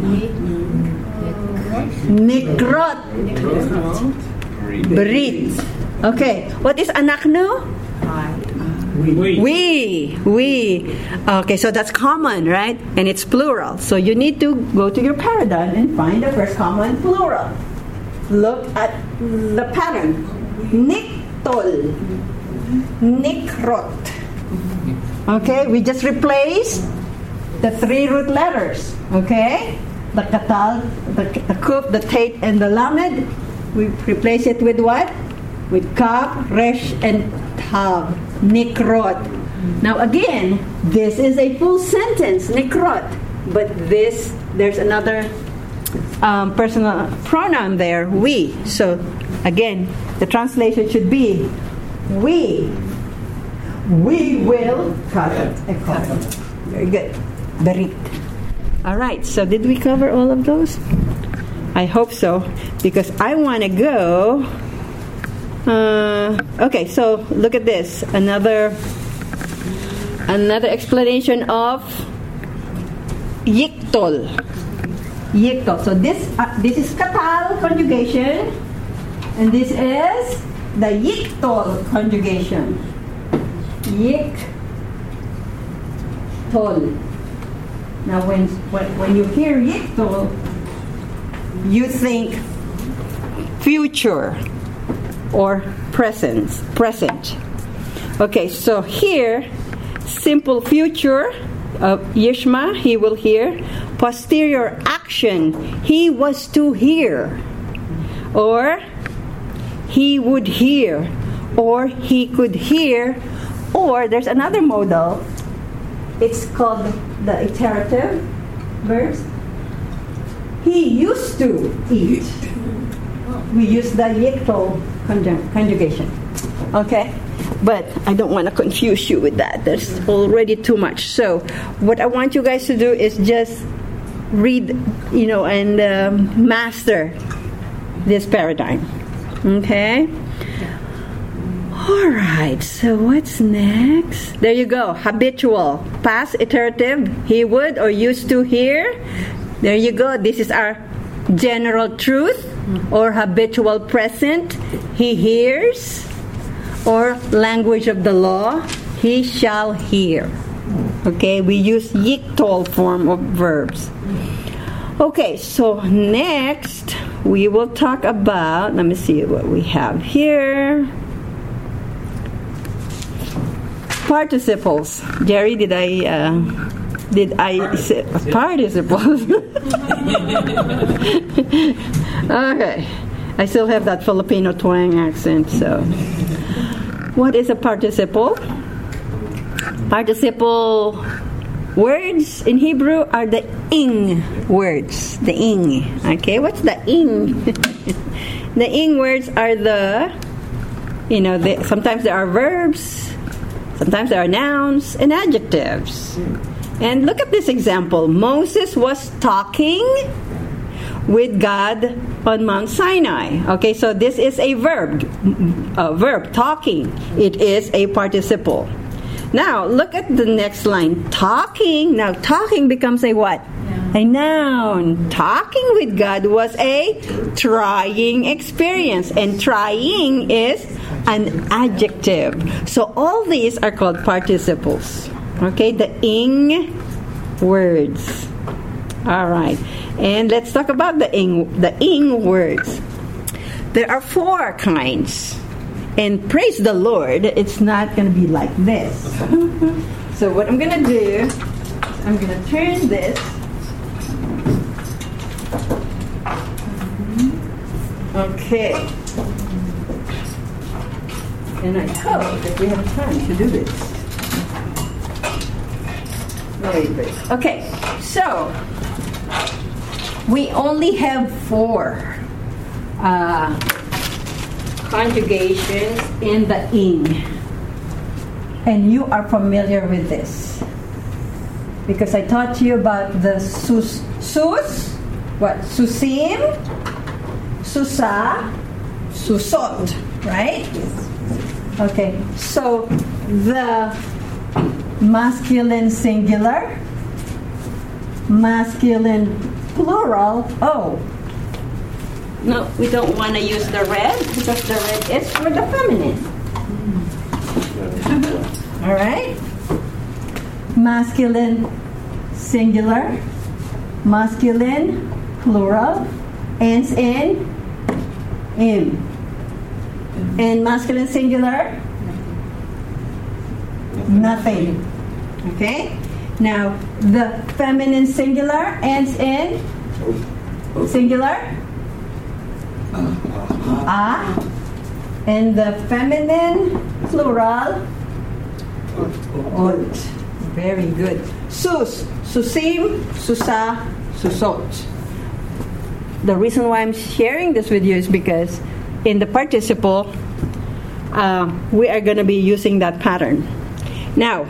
Nikrot. Brit. Okay, what is anachnu? We. We. We. Okay, so that's common, right? And it's plural. So you need to go to your paradigm and find the first common plural. Look at the pattern. Niktol. Nikrot. Okay, we just replace the three root letters. Okay, the katal, the, the kuf, the tate, and the lamed. We replace it with what? With kaf, resh, and tav. Nikrot. Now again, this is a full sentence, nekrot. But this, there's another um, personal pronoun there, we. So again, the translation should be, we. We will cut a coffin. Very good. Berit. All right, so did we cover all of those? I hope so, because I want to go. Uh, okay, so look at this. Another another explanation of yiktol. Yiktol. So this uh, this is katal conjugation, and this is the yiktol conjugation. Yiktol. Now, when, when when you hear yiktol, you think future or present. Present. Okay, so here, simple future of Yishma, he will hear. Posterior action, he was to hear, or he would hear, or he could hear, or there's another modal. It's called the iterative verbs. He used to eat. We use the yiktol conjugation. Okay? But I don't want to confuse you with that. There's already too much. So what I want you guys to do is just read, you know, and um, master this paradigm. Okay? All right, so what's next? There you go. Habitual. Past iterative. He would or used to hear. There you go. This is our general truth or habitual present. He hears. Or language of the law. He shall hear. Okay, we use yiktol form of verbs. Okay, so next we will talk about, let me see what we have here. Participles. Jerry, did I uh, did I say participles? Okay, I still have that Filipino twang accent. So, what is a participle? Participle words in Hebrew are the ing words. The ing. Okay, what's the ing? The ing words are the, you know, the, sometimes there are verbs. Sometimes there are nouns and adjectives. And look at this example. Moses was talking with God on Mount Sinai. Okay, so this is a verb. A verb, talking. It is a participle. Now, look at the next line. Talking. Now, talking becomes a what? Yeah. A noun. Talking with God was a trying experience. And trying is an adjective. So all these are called participles. Okay, the ing words. All right, and let's talk about the ing the ing words. There are four kinds, and praise the Lord, it's not going to be like this. So what I'm going to do, I'm going to turn this. Okay. And I hope that we have time to do this. Very good. Okay, so we only have four uh, conjugations in the ing. And you are familiar with this. Because I taught you about the sus, sus what? Susim, susa, susot, right? Okay, so the masculine singular, masculine plural, oh. No, we don't want to use the red because the red is for the feminine. All right? Masculine singular, masculine plural, ends in im. And masculine singular? Nothing. Okay? Now, the feminine singular ends in singular? A. And the feminine plural Ot. Very good. Sus, susim, susa, susot. The reason why I'm sharing this with you is because in the participle, uh, we are going to be using that pattern. Now,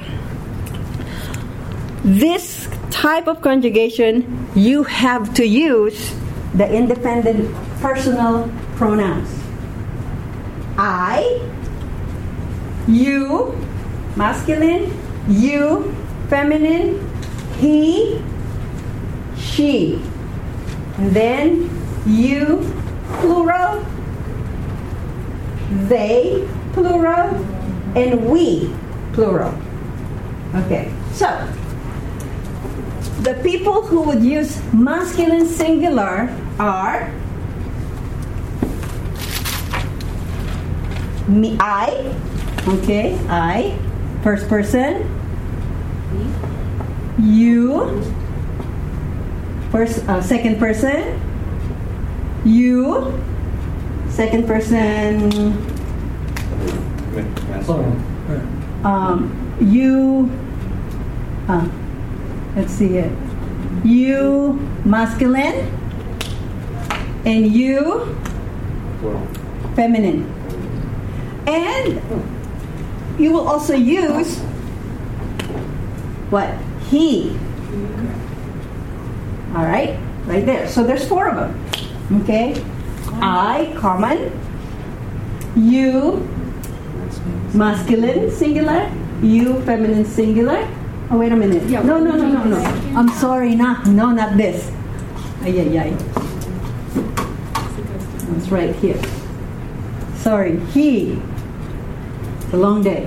this type of conjugation, you have to use the independent personal pronouns. I, you, masculine, you, feminine, he, she. And then you, plural, they, plural, and we, plural. Okay, so the people who would use masculine singular are me, I, okay, I, first person, you, first, uh, second person, you, second person, um, you, uh, let's see it, you, masculine, and you, feminine. And you will also use what? He. All right, right there. So there's four of them. Okay, I, common, you, masculine, singular, you, feminine, singular. Oh, wait a minute. No, no, no, no, no. I'm sorry, not, no, not this. Ay, ay, ay. It's right here. Sorry, he. It's a long day.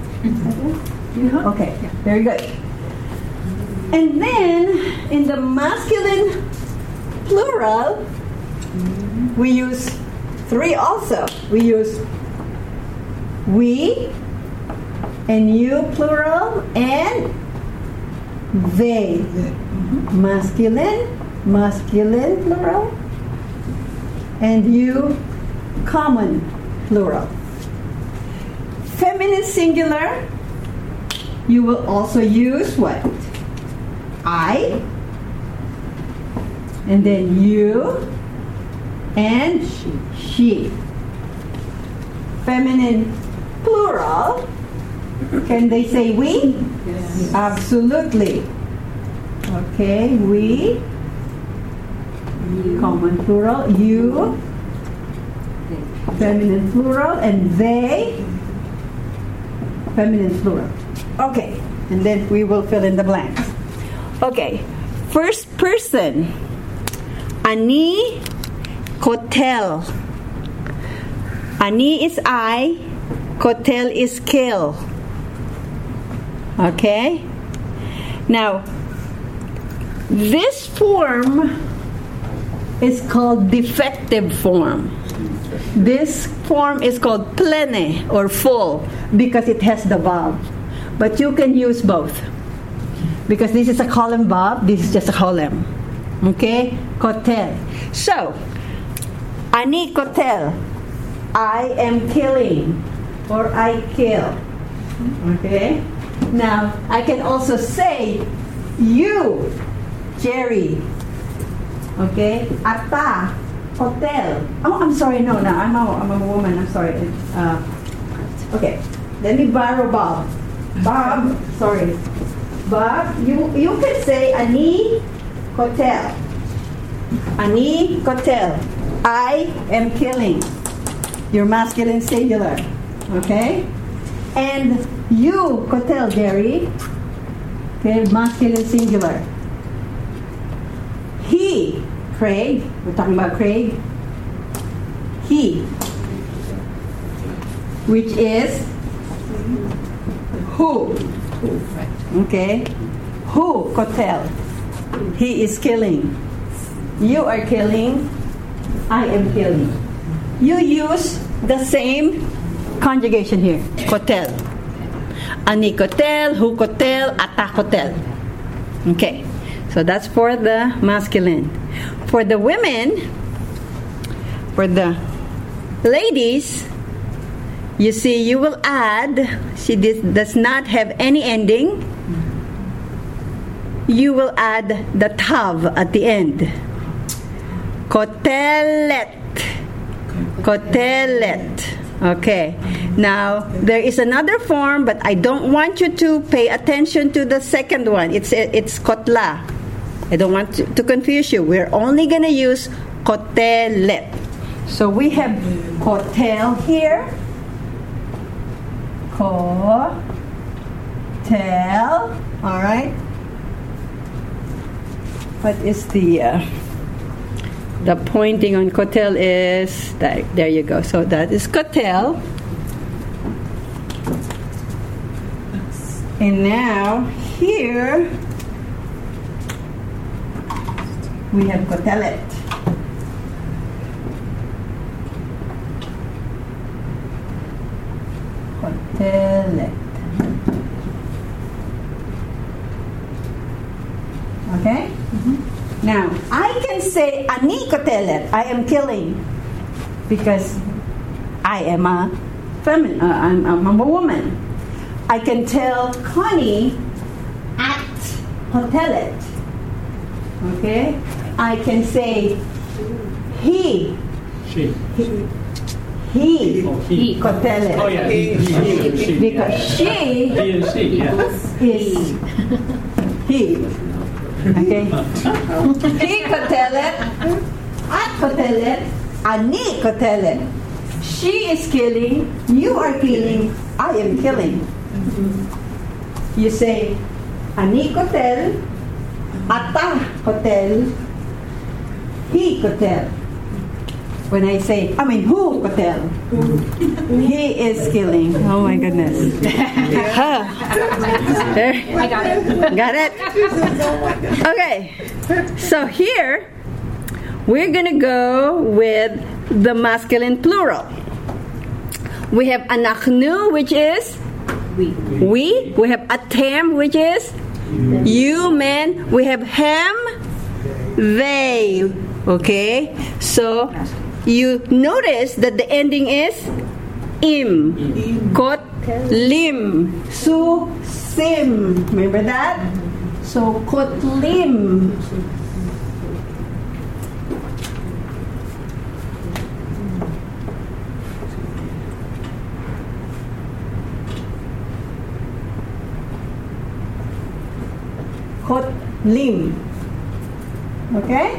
Okay, very good. And then, in the masculine plural, we use three also. We use we, and you plural, and they. Masculine, masculine plural, and you common plural. Feminine singular, you will also use what? I, and then you, and she. Feminine plural, can they say we? Yes. Absolutely. Okay, we, common plural, you, feminine plural, and they, feminine plural. Okay, and then we will fill in the blanks. Okay, first person, ani kotel. Ani is I, kotel is kill. Okay? Now, this form is called defective form. This form is called plene or full because it has the verb. But you can use both. Because this is a column verb, this is just a column. Okay? Kotel. So, ani kotel. I am killing. Or I kill. Okay? Now, I can also say, you, Jerry. Okay? Ata, hotel. Oh, I'm sorry, no, no, I'm a, I'm a woman, I'm sorry. Uh, okay, let me borrow Bob. Bob, sorry. Bob, you, you can say, ani, hotel. Ani, hotel. I am killing. Your masculine singular. Okay? And you, hotel, Jerry. Okay, masculine singular. He, Craig. We're talking about Craig. He, which is who. Okay? Who, hotel. He is killing. You are killing. I am killing. You use the same conjugation here. Kotel. Ani kotel, hu kotel, ata kotel. Okay. So that's for the masculine. For the women, for the ladies, You see, you will add, see, this does not have any ending. You will add the tav at the end. Kotelet. Kotelet. Okay. Now, there is another form, but I don't want you to pay attention to the second one. It's it's kotla. I don't want to, to confuse you. We're only going to use kotelet. So we have kotel here. Kotel. All right. What is the uh, the pointing on kotel is that, there you go. So that is kotel. And now here we have kotelet. Kotelet. Okay? Mm-hmm. Now, I can say ani kotelet, I am killing, because I am a feminine, uh, I'm, I'm a woman. I can tell Connie at kotelet. Okay? I can say he. She. He. He. Oh, he. Kotelet. Oh, yeah. He, he, he, or she. Because Yeah. she He and she, yeah. is he. Okay? He kotelet. At kotelet. Ani kotelet. She is killing. You are killing. I am killing. You say, ani kotel, ata kotel, he kotel. When I say, I mean, who kotel? He is killing. Oh my goodness. Huh. There. I got it. Got it? Okay. So here, we're going to go with the masculine plural. We have anachnu, which is we. We. We have atem, which is you, men. We have hem, they. Okay? So you notice that the ending is im. Kot, lim. Su, sim. Remember that? So kot, lim. Kot, lim. Okay?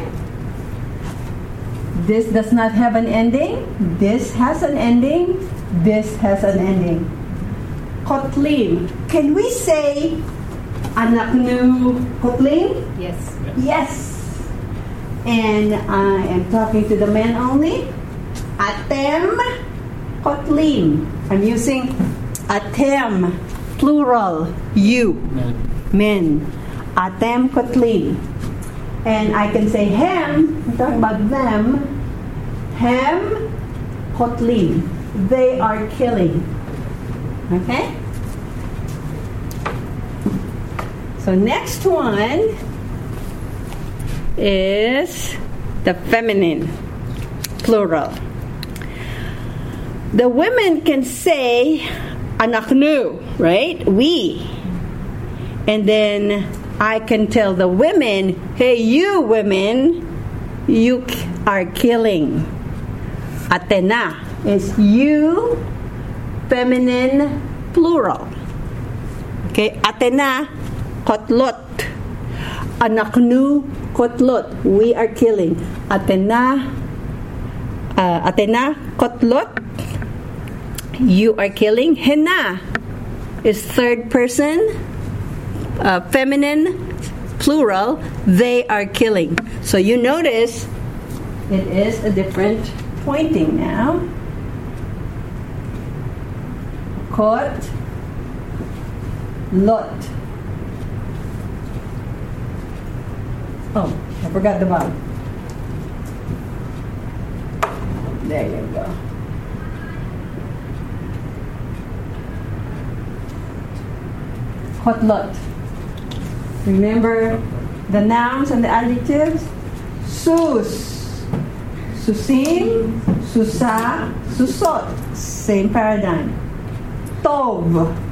This does not have an ending. This has an ending. This has an ending. Kotlim. Can we say anaknu kotlim? Yes. Yes. And I am talking to the men only. Atem kotlim. I'm using atem, plural, you, men. Atem kotlim. And I can say hem, I'm talking about them, hem kotlim. They are killing. Okay? So next one is the feminine, plural. The women can say anaknu, right? We. And then I can tell the women, hey, you women, you are killing. Atena is you, feminine, plural. Okay, Atena, kotlot. Anaknu, kotlot. We are killing. Atena, uh, Atena, kotlot. You are killing. Hena is third person. Uh, feminine, plural, they are killing. So you notice it is a different pointing now. Kot, lot. Oh, I forgot the vowel. There you go. Kotlot. Remember the nouns and the adjectives? Sus, Susim, Susa, Susot. Same paradigm. Tov.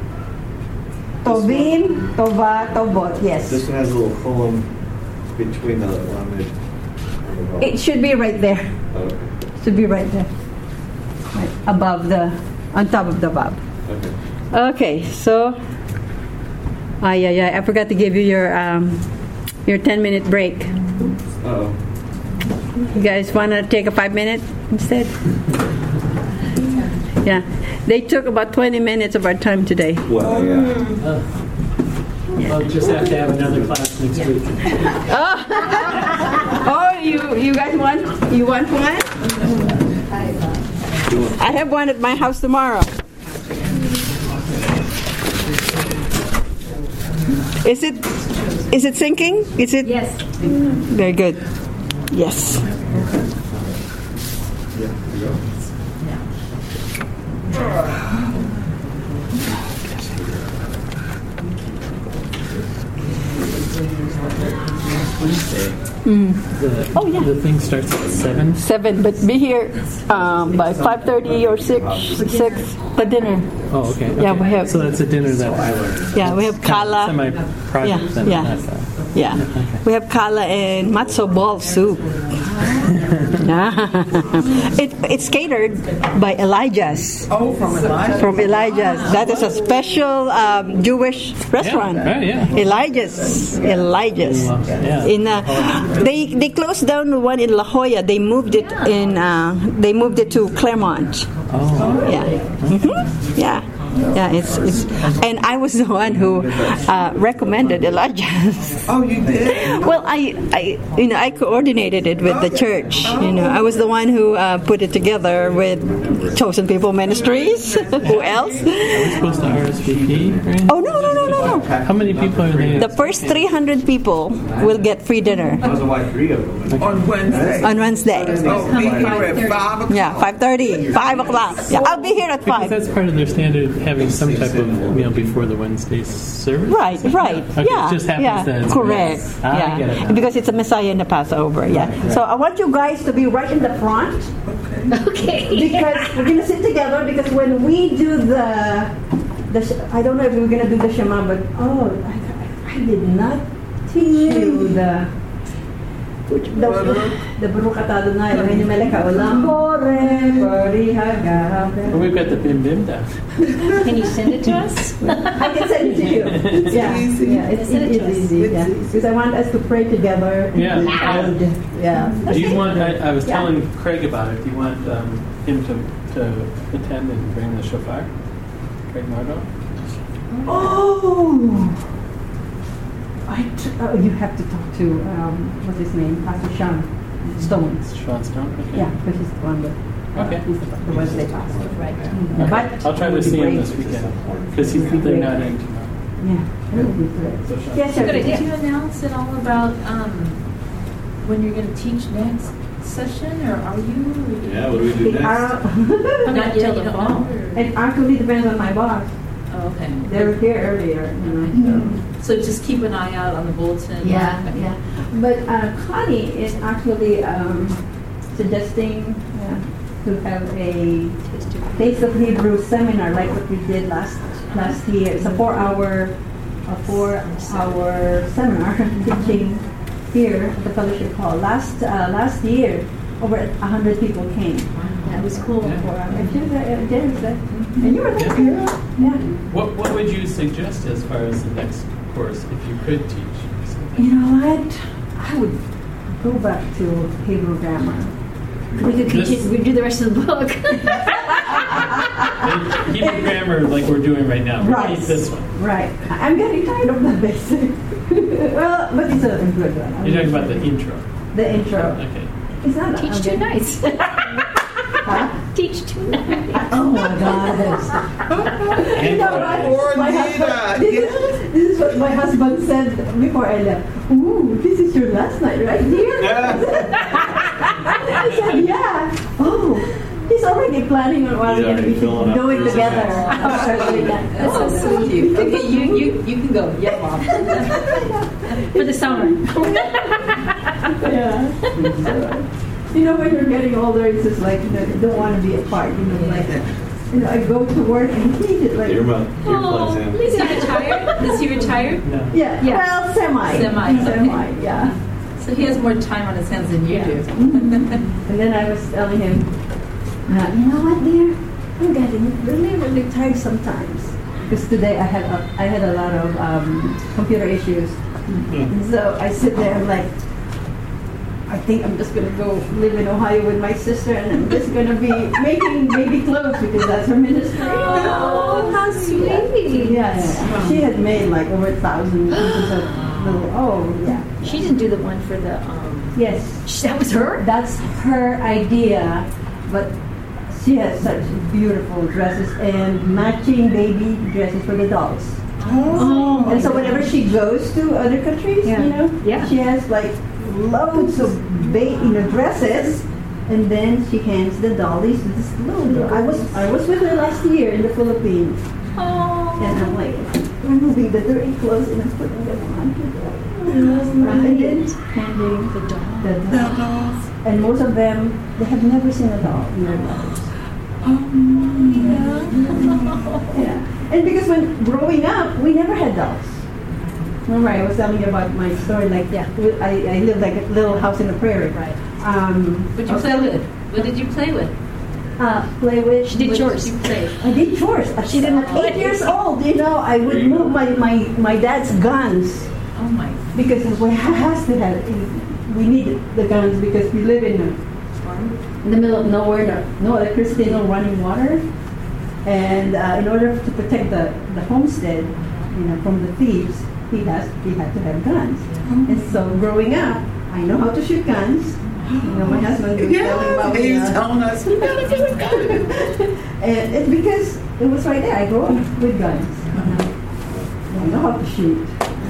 Tovim, Tova, Tovot. Yes. This one has a little column between the lamed and the vav. It should be right there. Okay. Should be right there. Right above the, on top of the vav. Okay. Okay, so, ay, ay, ay, I forgot to give you your um, your ten minute break. Uh-oh. You guys want to take a five minute instead? Yeah, they took about twenty minutes of our time today. Well, yeah. Uh, I'll just have to have another class next week. Oh, oh, you you guys want you want one? I have one at my house tomorrow. Is it is it sinking? Is it? Yes. Very good. Yes. Yeah, you go. Mm. The, oh yeah. The thing starts at seven. Seven, but be here um, by five thirty or six. Six for dinner. Oh, okay. okay. Yeah, we have. So that's a dinner that. Yeah, we have kala. Semi-private. Yeah, yeah, yeah. Okay. We have kala and matzo ball soup. it, it's catered by Elijah's. Oh, from Elijah. From Elijah's. That is a special um, Jewish restaurant. Yeah, right, yeah. Elijah's. Elijah's. Yeah. In uh, they they closed down the one in La Jolla. They moved it in. Uh, they moved it to Claremont. Oh. Yeah. Mm-hmm. Yeah. Yeah, it's it's, and I was the one who uh, recommended Elijah's. Oh, you did? Well, I, I, you know, I coordinated it with the church. You know, I was the one who uh, put it together with Chosen People Ministries. Who else? Are we supposed to R S V P? Right? Oh no, no, no, no, no! How many people are there? The first three hundred people will get free dinner. three of them. On Wednesday. On Wednesday. Oh, be here at five o'clock. Yeah, five thirty, five o'clock. Yeah, I'll be here at five. Because that's part of their standard, having some type of meal before the Wednesday service. Right, right. Okay, yeah, it just happens yeah, that it's correct. Ah, I yeah, get it now. because it's a Messiah in the Passover. Yeah. So I want you guys to be right in the front. Okay. Because we're gonna sit together. Because when we do the, the I don't know if we're gonna do the Shema, but oh, I, I did not teach you the. The the Baruch atah Adonai Eloheinu melech haolam boreh parihaga. Well, we've got the Bim Bim down. Can you send it to us? I can send it to you. Yeah, easy. yeah, it's, Send it it's to us. easy. Yeah, because I want us to pray together. Yeah. And, yeah. Do you want? I, I was Yeah. telling Craig about it. Do you want um, him to, to attend and bring the shofar? Craig Margot? Oh. I t- oh, you have to talk to um, what's his name, Pastor Sean Stone. Sean Stone. Okay. Yeah, because he's the one that. Uh, Okay. He's the, the Wednesday pastor. Right. Okay. But I'll try to it would be see him great. this weekend because he's they're not in tomorrow. Yeah, it would be great. So Sean. Yes, sir. Good idea. Did you announce at all about um, when you're going to teach next session, or are you? Yeah, what do we do It, next? uh, Not yet. You don't know. it actually depends on my boss. Oh, okay. They were here earlier. You know, So just keep an eye out on the bulletin. Yeah, yeah. But uh, Connie is actually um, suggesting uh, to have a Taste of Hebrew seminar like what we did last last year. It's a four-hour, a four-hour seminar teaching here at the fellowship hall. Last uh, last year, over a hundred people came. That was cool. Yeah. Four hours. And you were there. Yeah. What What would you suggest as far as the next course if you could teach? You know what? I would go back to Hebrew grammar. We could continue, we do the rest of the book. Hebrew grammar, like we're doing right now. Right. Read this one. Right. I'm getting tired of the basic. Well, but it's a good one. You're talking about the intro. The intro. Okay. It's not Teach two nights. Huh? Teach two nights. Oh my God. That's... You know what? My husband, this, is, this is what my husband said before I left. Ooh, this is your last night right here? I said, yeah. Oh, he's already planning on what we're going to be doing together. That's so sweet. Okay, you, you, you can go. Yeah, Mom. For the summer. Yeah. you know, when you're getting older, it's just like, you know, you don't want to be apart. You know, like, you know, I go to work and hate it. Like, Your mom, your plugs in. Is he retired? Is he retired? No. Yeah, Yeah. well, semi. Semi, okay. Semi, yeah. So he has more time on his hands than you Yeah. do. And then I was telling him, uh, you know what, dear? I'm getting really, really tired sometimes. Because today I had a, I had a lot of um, computer issues. And so I sit there and like, I think I'm just going to go live in Ohio with my sister, and I'm just going to be making baby clothes because that's her ministry. Oh, how sweet. Yeah, yeah. She had made like over a thousand pieces of little, oh, yeah. She didn't do the one for the, um, Yes. that was her? That's her idea, but she has such beautiful dresses and matching baby dresses for the dolls. Oh. And so whenever she goes to other countries, Yeah. you know, Yeah. she has like loads of ba- you know, dresses, and then she hands the dollies to this little girl. I was I was with her last year in the Philippines, Oh. and I'm like removing the dirty clothes and I'm putting them on. And then handing the doll. The dolls. And most of them, they have never seen a doll in their lives. Yeah. And because when growing up, we never had dolls. Remember, I was telling you about my story. Like, yeah, I, I lived like a little house in the prairie. Right. Um, What did you play with? What did you play with? Uh, play with. She did with, chores. You played. I did chores. She didn't. Eight years old, you know, I would move my, my, my dad's guns Oh my. because we has to have. We need the guns because we live in a in the middle of nowhere, no, no electricity, no running water, and uh, in order to protect the, the homestead, you know, from the thieves, he has he had to have guns. And so, growing up, I know how to shoot guns. You know, my husband was telling about He's uh, telling us we gotta do it. and it's because it was right there. I grew up with guns. I know how to shoot.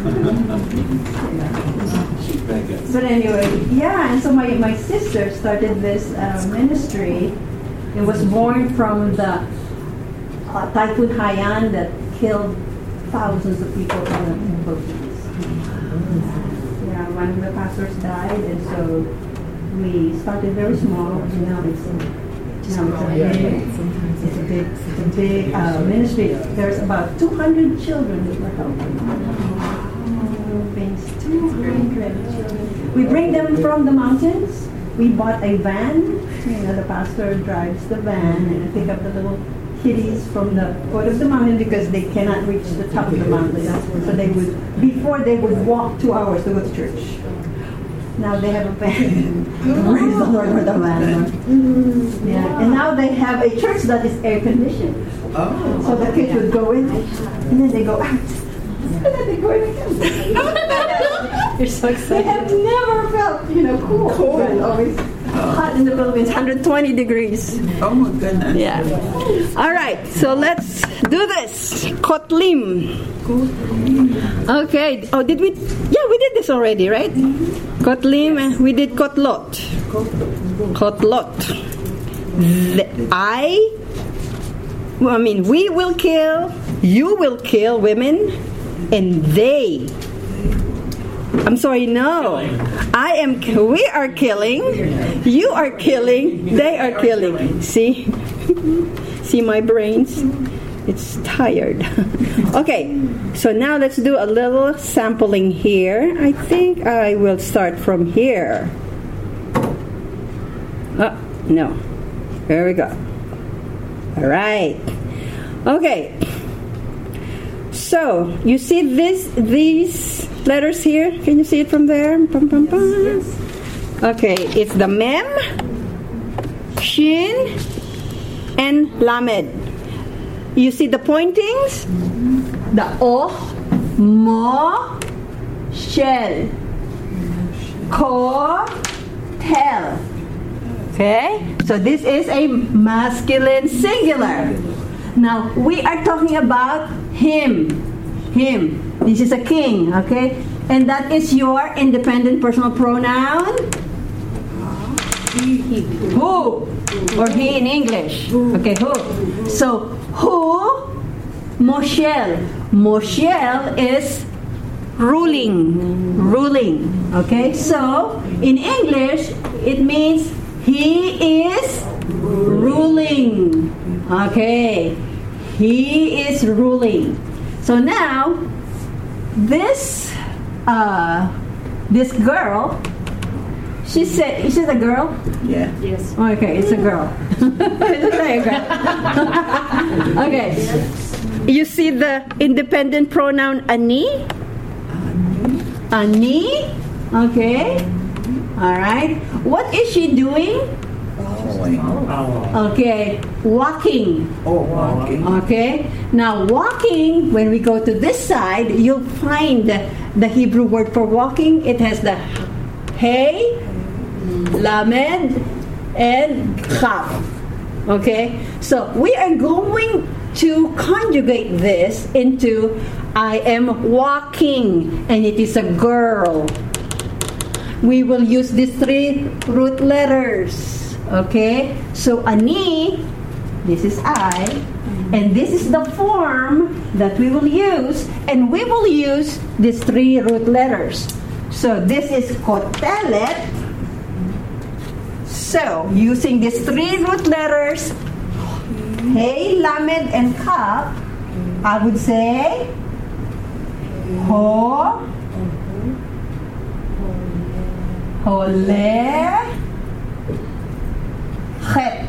But anyway, yeah, and so my, my sister started this uh, ministry. It was born from the uh, Typhoon Haiyan that killed thousands of people in the Philippines. Yeah, one of the pastors died, and so we started very small, and now it's a, now it's a big, it's a big, it's a big uh, ministry. There's about two hundred children that we're helping. two hundred children. We bring them from the mountains. We bought a van. You know, the pastor drives the van and pick up the little kiddies from the foot of the mountain because they cannot reach the top of the mountain. So they would, before they would walk two hours to go to church. Now they have a van. Praise the Lord for the van. Yeah. And now they have a church that is air conditioned. Oh. So the kids would go in and then they go out. And then they go in again. You're so They excited. have never felt, you know, cool. Cool. But always hot in the Philippines, one hundred twenty degrees. Oh my goodness. Yeah. All right, so let's do this. Kotlim. Okay. Oh, did we? Yeah, we did this already, right? Kotlim. uh, We did kotlot. Kotlot. The, I. Well, I mean, we will kill. You will kill women, and they. I'm sorry, no. I am, we are killing, you are killing, they are killing. See? See my brains? It's tired. Okay, so now let's do a little sampling here. I think I will start from here. Oh, no. There we go. All right. Okay. So, you see this, these letters here? Can you see it from there? Bum, bum, bum. Yes, yes. Okay, it's the Mem, Shin, and Lamed. You see the pointings? The O, Mo, Shel, Ko, Tel. Okay? So this is a masculine singular. Now, we are talking about him. Him. This is a king, okay? And that is your independent personal pronoun. Who? Or he in English. Okay, who? So, who? Moshel. Moshel is ruling. Ruling. Okay? So, in English, it means He is ruling. Okay. He is ruling. So now, this uh, this girl, she said, is it a girl? Yeah. Yes. Okay, it's a girl. It's a girl. Okay. You see the independent pronoun ani? Ani. Okay. All right. What is she doing? Okay, walking. Oh, walking. Okay, now walking, when we go to this side, you'll find the, the Hebrew word for walking. It has the hey, lamed, and chaf. Okay, so we are going to conjugate this into I am walking, and it is a girl. We will use these three root letters. Okay, so ani, this is I, and this is the form that we will use, and we will use these three root letters. So this is kotelet. So using these three root letters, hey, lamed, and kaf, I would say ho, hole, chet.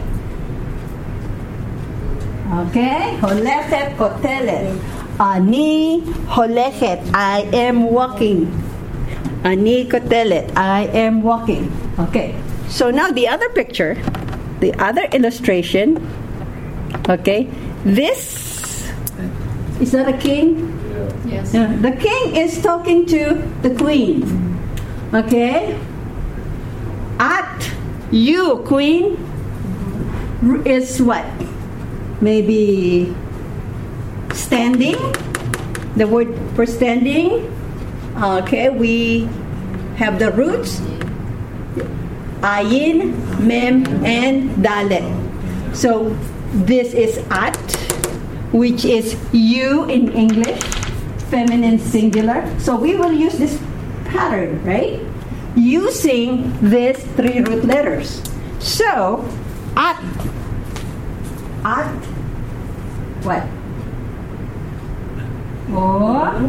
Okay, holechet kotelet. Ani holechet, I am walking. Ani kotelet, I am walking. Okay, so now the other picture, the other illustration. Okay, this, is that a king? Yes. Yeah, the king is talking to the queen. Okay, at you, queen, is what? Maybe standing. The word for standing. Okay, we have the roots ayin, mem, and dalet. So this is at, which is you in English, feminine singular. So we will use this pattern, right? Using these three root letters. So, at, at, what? O,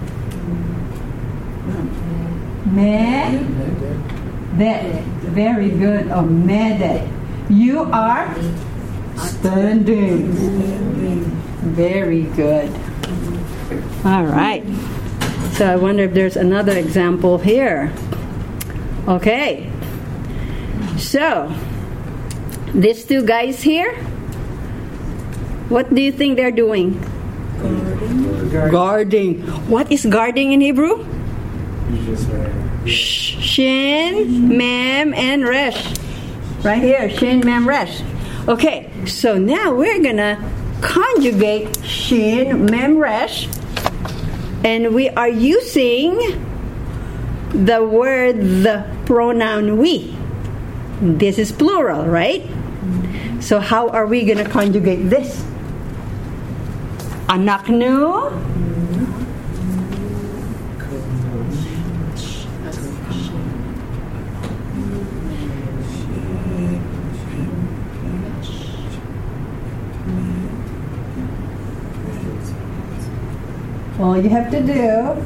me, de. Very good. Oh, mede. You are standing. Very good. All right. So I wonder if there's another example here. Okay. So, these two guys here, what do you think they're doing? Guarding. Guarding. What is guarding in Hebrew? Shin, mem, and resh. Right here, shin, mem, resh. Okay, so now we're gonna conjugate shin, mem, resh, and we are using the word, the pronoun we. This is plural, right? So how are we gonna conjugate this? Anaknu. All you have to do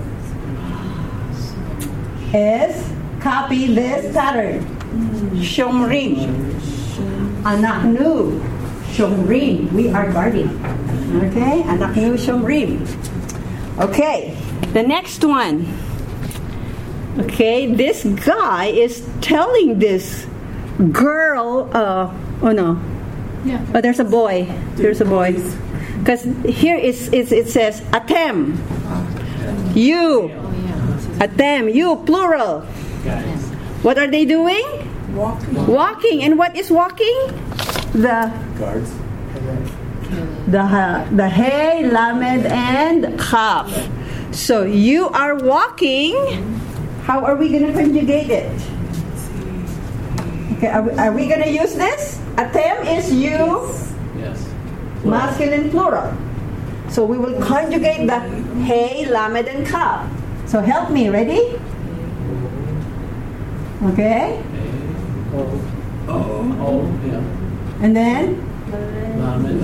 is copy this pattern. Shomrim. Anaknu. Shomrim. We are guarding. Okay? Anaknu shomrim. Okay. The next one. Okay. This guy is telling this girl, uh, oh no. Yeah. Oh, there's a boy. There's a boy. Because here is, is it says atem. You. Atem. You, plural. Guys. What are they doing? Walking. Walking. And what is walking? The Guards. the uh, the hey, lamed, and chaf. So you are walking. How are we going to conjugate it? Okay, are we, are we going to use this? Atem is you. Yes. Masculine plural. So we will conjugate the hey, lamed, and chaf. So help me. Ready? Okay. Oh, yeah. And then? Lamed.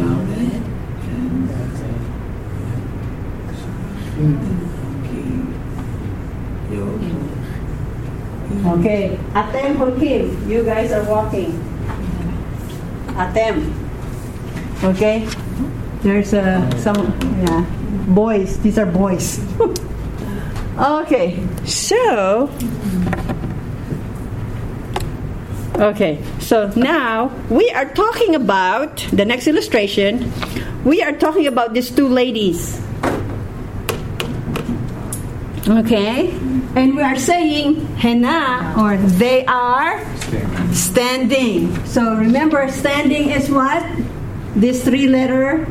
Okay. Atem Hulkim. You guys are walking. Atem. Okay. There's uh, some, yeah, boys. These are boys. Okay. So, okay. So now we are talking about the next illustration. We are talking about these two ladies. Okay, and we are saying henna, or they are standing. So remember, standing is what? This three-letter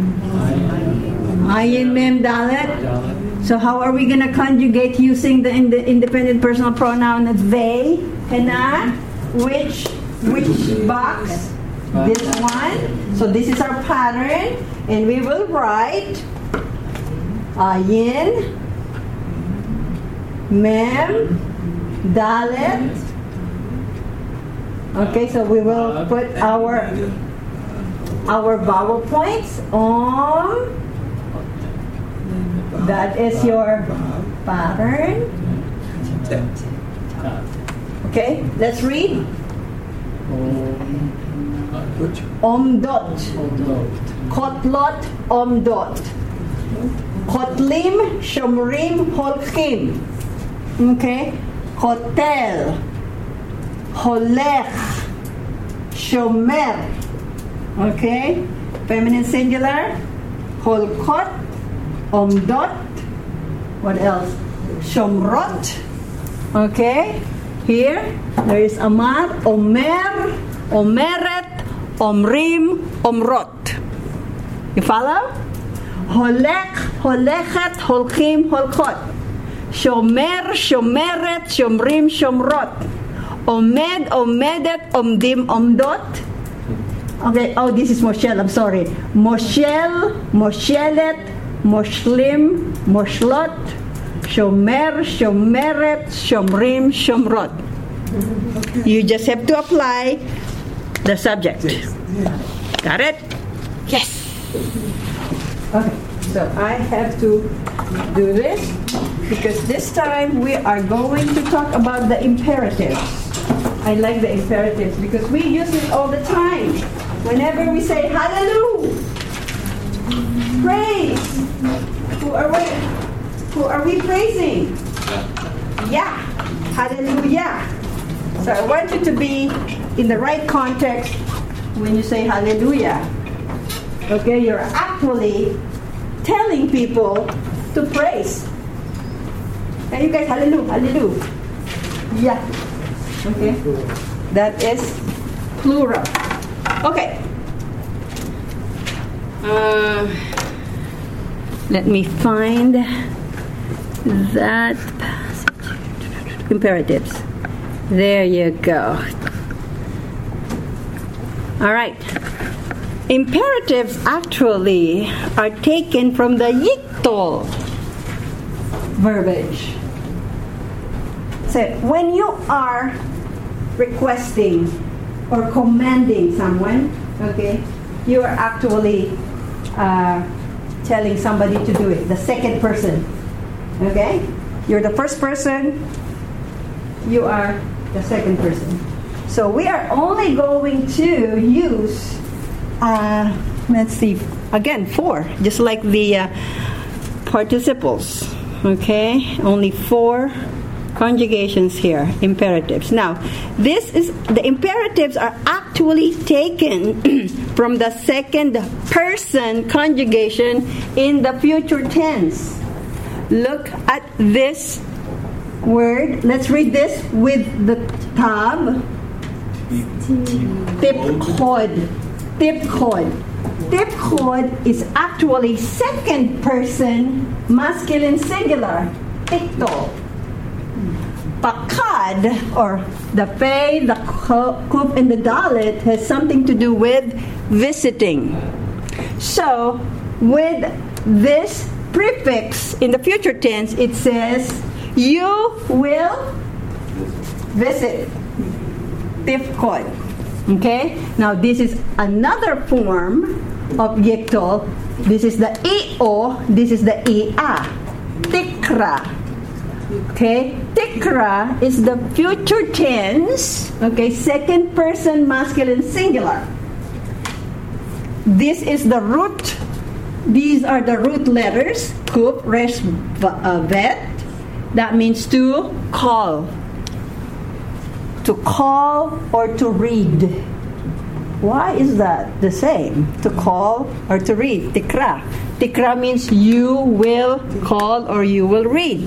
ayin mem dalet. So how are we going to conjugate using the, in the independent personal pronoun they? Henna, which which box? This one. So this is our pattern, and we will write ayin mem, dalet. Okay, so we will put our our vowel points on. That is your pattern. Okay, let's read. Omdot, kotlot, omdot, kotlim, shomrim, holchim. Okay, hotel, holech, shomer. Okay, feminine singular, holkot, omdot. What else? Shomrot. Okay, here there is amar, omer, omeret, omrim, omrot. You follow? Holech, holechet, holchim, holchot. Shomer, shomeret, shomrim, shomrot. Omed, omedet, omdim, omdot. Okay, oh, this is Moshel, I'm sorry. Moshel, Moshelet, Moshlim, Moshlot, Shomer, Shomeret, Shomrim, Shomrot. You just have to apply the subject. Got it? Yes. Okay, so I have to do this because this time we are going to talk about the imperatives. I like the imperatives because we use it all the time. Whenever we say hallelujah, praise, who are we, who are we praising? Yeah, hallelujah. So I want you to be in the right context when you say hallelujah. Okay, you're actually telling people to praise. And you guys, hallelujah, hallelujah. Yeah. Okay, that is plural. Okay. Uh, let me find that passage. Imperatives. There you go. All right. Imperatives actually are taken from the yiktol verbiage. So when you are requesting or commanding someone, okay, you are actually uh, telling somebody to do it, the second person. Okay? You're the first person, you are the second person. So we are only going to use, uh, let's see, again, four, just like the uh, participles. Okay? Only four conjugations here, imperatives. Now, this is the imperatives are actually taken from the second person conjugation in the future tense. Look at this word. Let's read this with the tab. Tipchod. Tipchod. Tipchod is actually second person masculine singular. Tikto. Pakad, or the Pei, the Kuf, and the Dalet has something to do with visiting. So, with this prefix in the future tense, it says, you will visit. Tifkod. Okay? Now, this is another form of Yiktol. This is the I-O. This is the I-A. Tikra. Okay? Tikra is the future tense. Okay? Second person masculine singular. This is the root. These are the root letters. Kup, resh, vet. That means to call. To call or to read. Why is that the same? To call or to read. Tikra. Tikra means you will call or you will read.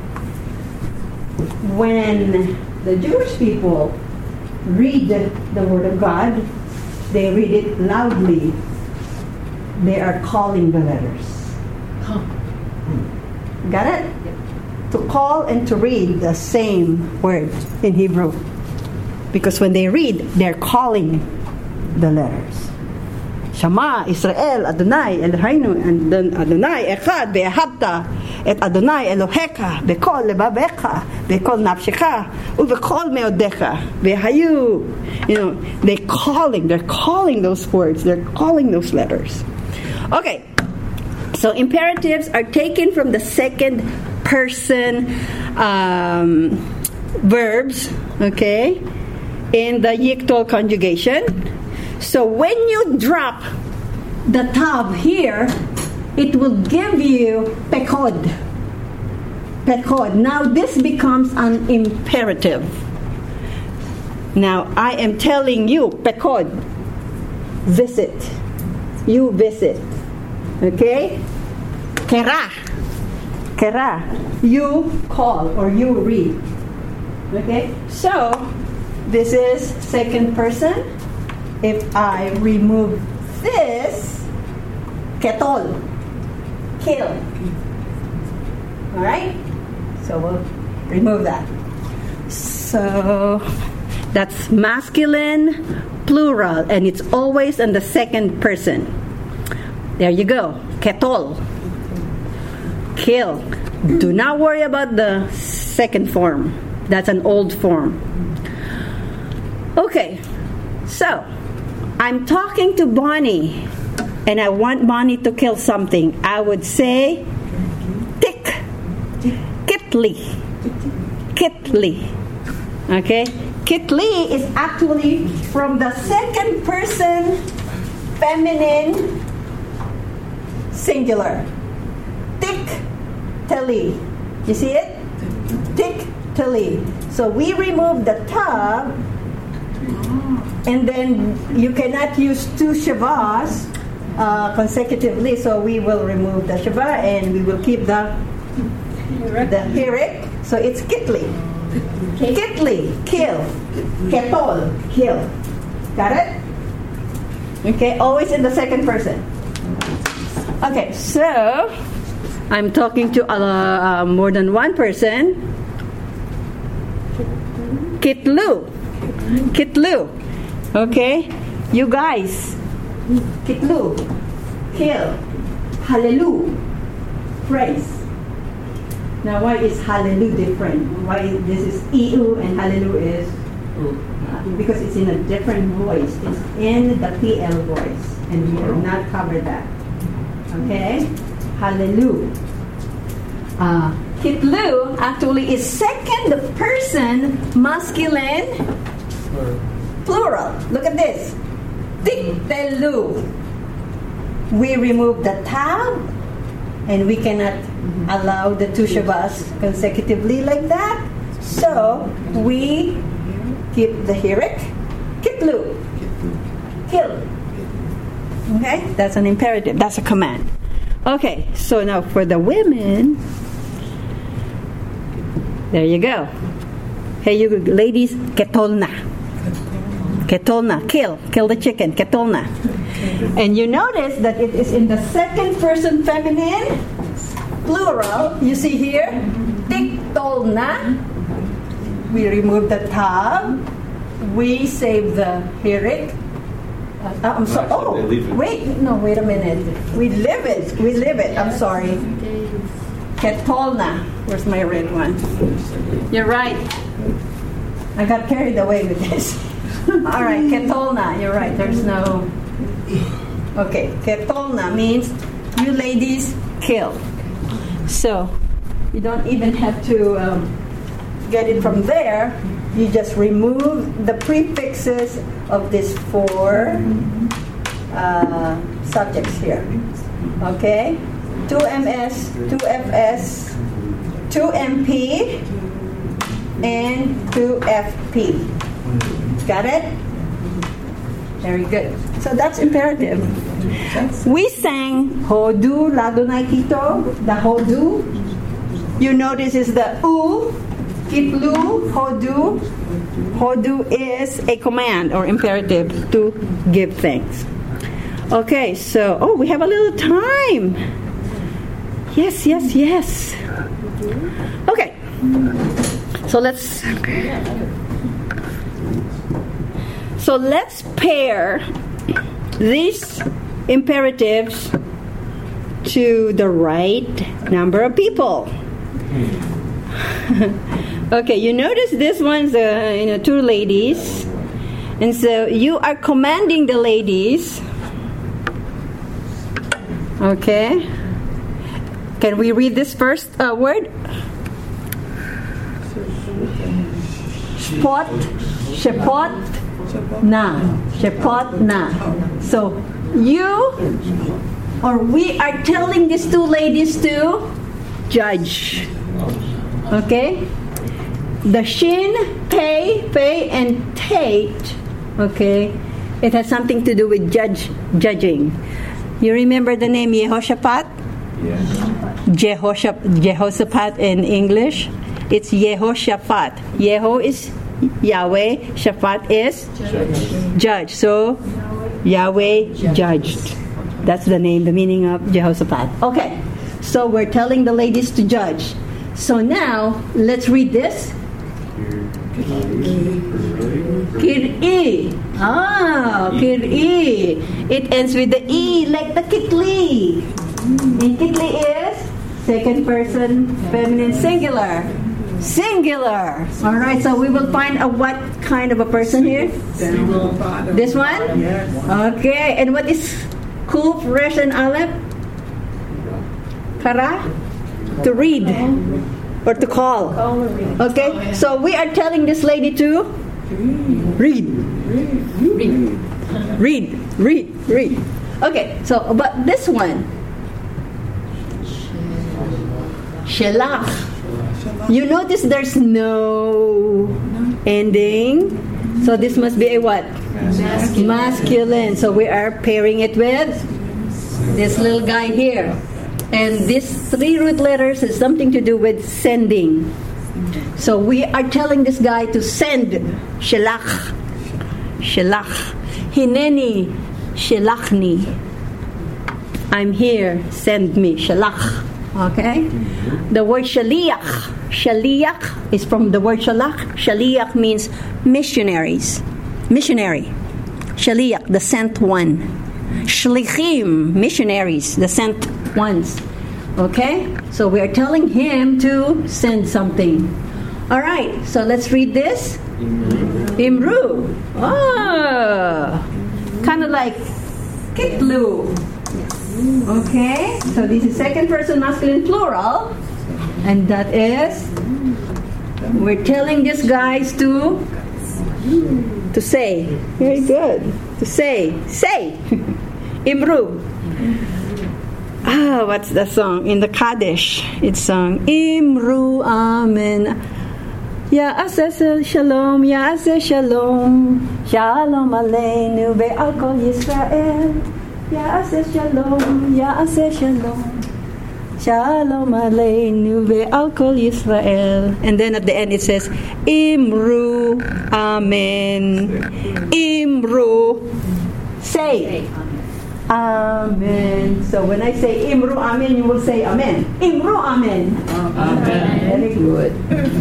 When the Jewish people read the Word of God, they read it loudly. They are calling the letters. Huh. Got it? To call and to read the same word in Hebrew. Because when they read, they're calling the letters. Shema, Israel, Adonai, Eloheinu, and then Adonai, Echad, Ve'ahavta, et Adonai Elohecha, Be'kol levavecha, Be'kol nafshecha, U'be'kol meodecha, Ve'hayu. You know, they're calling, they're calling those words, they're calling those letters. Okay, so imperatives are taken from the second person um, verbs, okay, in the Yiktol conjugation. So when you drop the tav here, it will give you pekod. Pekod. Now this becomes an imperative. Now I am telling you, pekod, visit. You visit. Okay? Kera. Kera. You call or you read. Okay? So, this is second person. If I remove this, ketol. Kill. Alright? So, we'll remove that. So, that's masculine, plural, and it's always in the second person. There you go. Ketol. Kill. Do not worry about the second form. That's an old form. Okay. So, I'm talking to Bonnie, and I want Bonnie to kill something. I would say, tik. Kitli. Kitli. Okay? Kitli is actually from the second person feminine singular. Tik tali. You see it? Tik tali. So we remove the tab, and then you cannot use two shavas uh, consecutively. So we will remove the shava and we will keep the the hirik. So it's kitli. Kitli, kill. Ketol, kill. Got it? Okay, always in the second person. Okay, so I'm talking to uh, uh, more than one person. Kitlu. Kitlu. Okay? You guys. Kitlu. Kill. Hallelujah. Praise. Now, why is hallelujah different? Why this is iu and hallelujah is? Uh, because it's in a different voice. It's in the P L voice. And we have not covered that. Okay? Hallelujah. Uh, Kitlu actually is second person masculine plural. Look at this. Tiktelu. We remove the tab and we cannot allow the two shavas consecutively like that. So we keep the hirik. Kitlu. Kill. Okay? That's an imperative. That's a command. Okay, so now for the women, there you go. Hey, you ladies, ketolna. Ketolna, kill. Kill the chicken, ketolna. And you notice that it is in the second person feminine, plural. You see here, tiktolna. We remove the tab. We save the hirik. Uh, I'm sorry. Oh, wait. No, wait a minute. We live it. We live it. I'm sorry. Ketolna. Where's my red one? You're right. I got carried away with this. All right, ketolna. You're right. There's no. Okay, ketolna means you ladies kill. So you don't even have to um, get it from there. You just remove the prefixes of these four uh, subjects here. Okay, two M S, two F S, two M P, and two F P. Got it? Very good. So that's imperative. We sang Hodu Ladonai Kito, the Hodu. You notice is the U, Kitlu, Hodu. Hodu is a command or imperative to give thanks. Okay, so, oh, we have a little time. Yes, yes, yes. Okay. So let's So let's pair these imperatives to the right number of people. Okay, you notice this one's uh, you know two ladies, and so you are commanding the ladies. Okay. Can we read this first uh, word? Shepot, shepot, na, shepot na. So you or we are telling these two ladies to judge. Okay. The shin, pay, pay, and tate. Okay. It has something to do with judge, judging. You remember the name Yehoshaphat? Yes. Jehoshaphat, Jehoshaphat in English, it's Yehoshaphat. Yeho is Yahweh, Shaphat is judge. judge. So Yahweh judged. That's the name, the meaning of Jehoshaphat. Okay, so we're telling the ladies to judge. So now let's read this. Kir-i. Ah, kir-i. It ends with the E like the kitli. And kitli is second person feminine singular. Singular. All right, so we will find a what kind of a person here? This one? Okay, and what is Kuf, Resh, and Aleph? Kara? To read or to call. Okay, so we are telling this lady to read. Read. Read. Read. Read. Okay, so but this one, Shelach. You notice there's no ending, so this must be a what? Masculine. Masculine. So we are pairing it with this little guy here. And these three root letters has something to do with sending. So we are telling this guy to send. Shelach. Shelach. Hineni. Shelachni. I'm here. Send me. Shelach. Okay? The word shaliach. Shaliach is from the word shalach. Shaliach means missionaries. Missionary. Shaliach, the sent one. Shlichim, missionaries, the sent ones. Okay? So we are telling him to send something. All right, so let's read this. Imru. Oh, kind of like kitlu. Okay, so this is second person masculine plural. And that is, we're telling these guys to to say. Very good. To say. Say. Imru. Ah, what's the song? In the Kaddish, it's sung Imru Amen. Ya Aseh Shalom, Ya Aseh Shalom, Shalom Aleinu ve'al kol Yisrael. Ya Aseh Shalom, Ya Aseh Shalom, Shalom Aleinu ve'al kol Yisrael. And then at the end it says Imru Amen. Imru. Say. Amen. So when I say Imru Amen, you will say Amen. Imru Amen. Amen. Very good.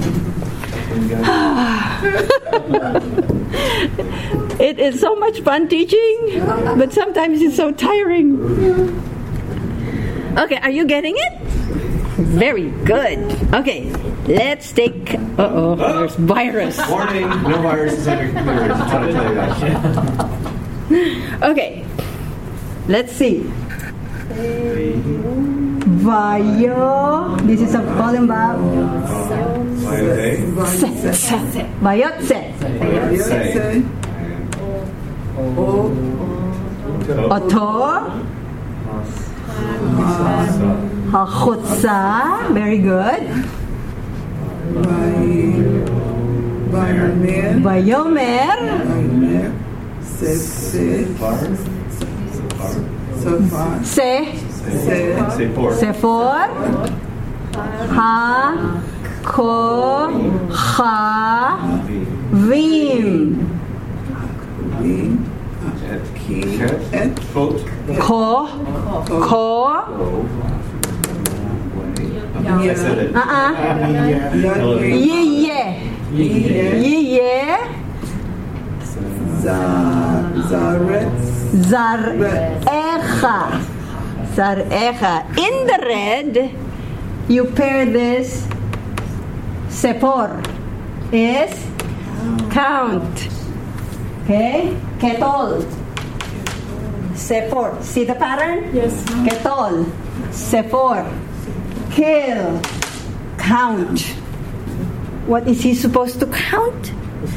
It is so much fun teaching, but sometimes it's so tiring. Okay, are you getting it? Very good. Okay, let's take. Uh oh, there's virus. Warning, no viruses on your computer. Just trying to tell you that. Okay, let's see. Vayo. This is a calling about. Vayotse. Oto. Hachotza. Very good. Vayomer. Se. Sefor. Ha. Ko. Ha. Vim. Ko. Ko. I said it. Uh-uh. Ye ye. Ye ye. Zar-echa. Zar-echa. In the red, you pair this. Sepor is count. Okay? Ketol. Sepor. See the pattern? Yes. Ketol. Sepor. Kill. Count. What is he supposed to count?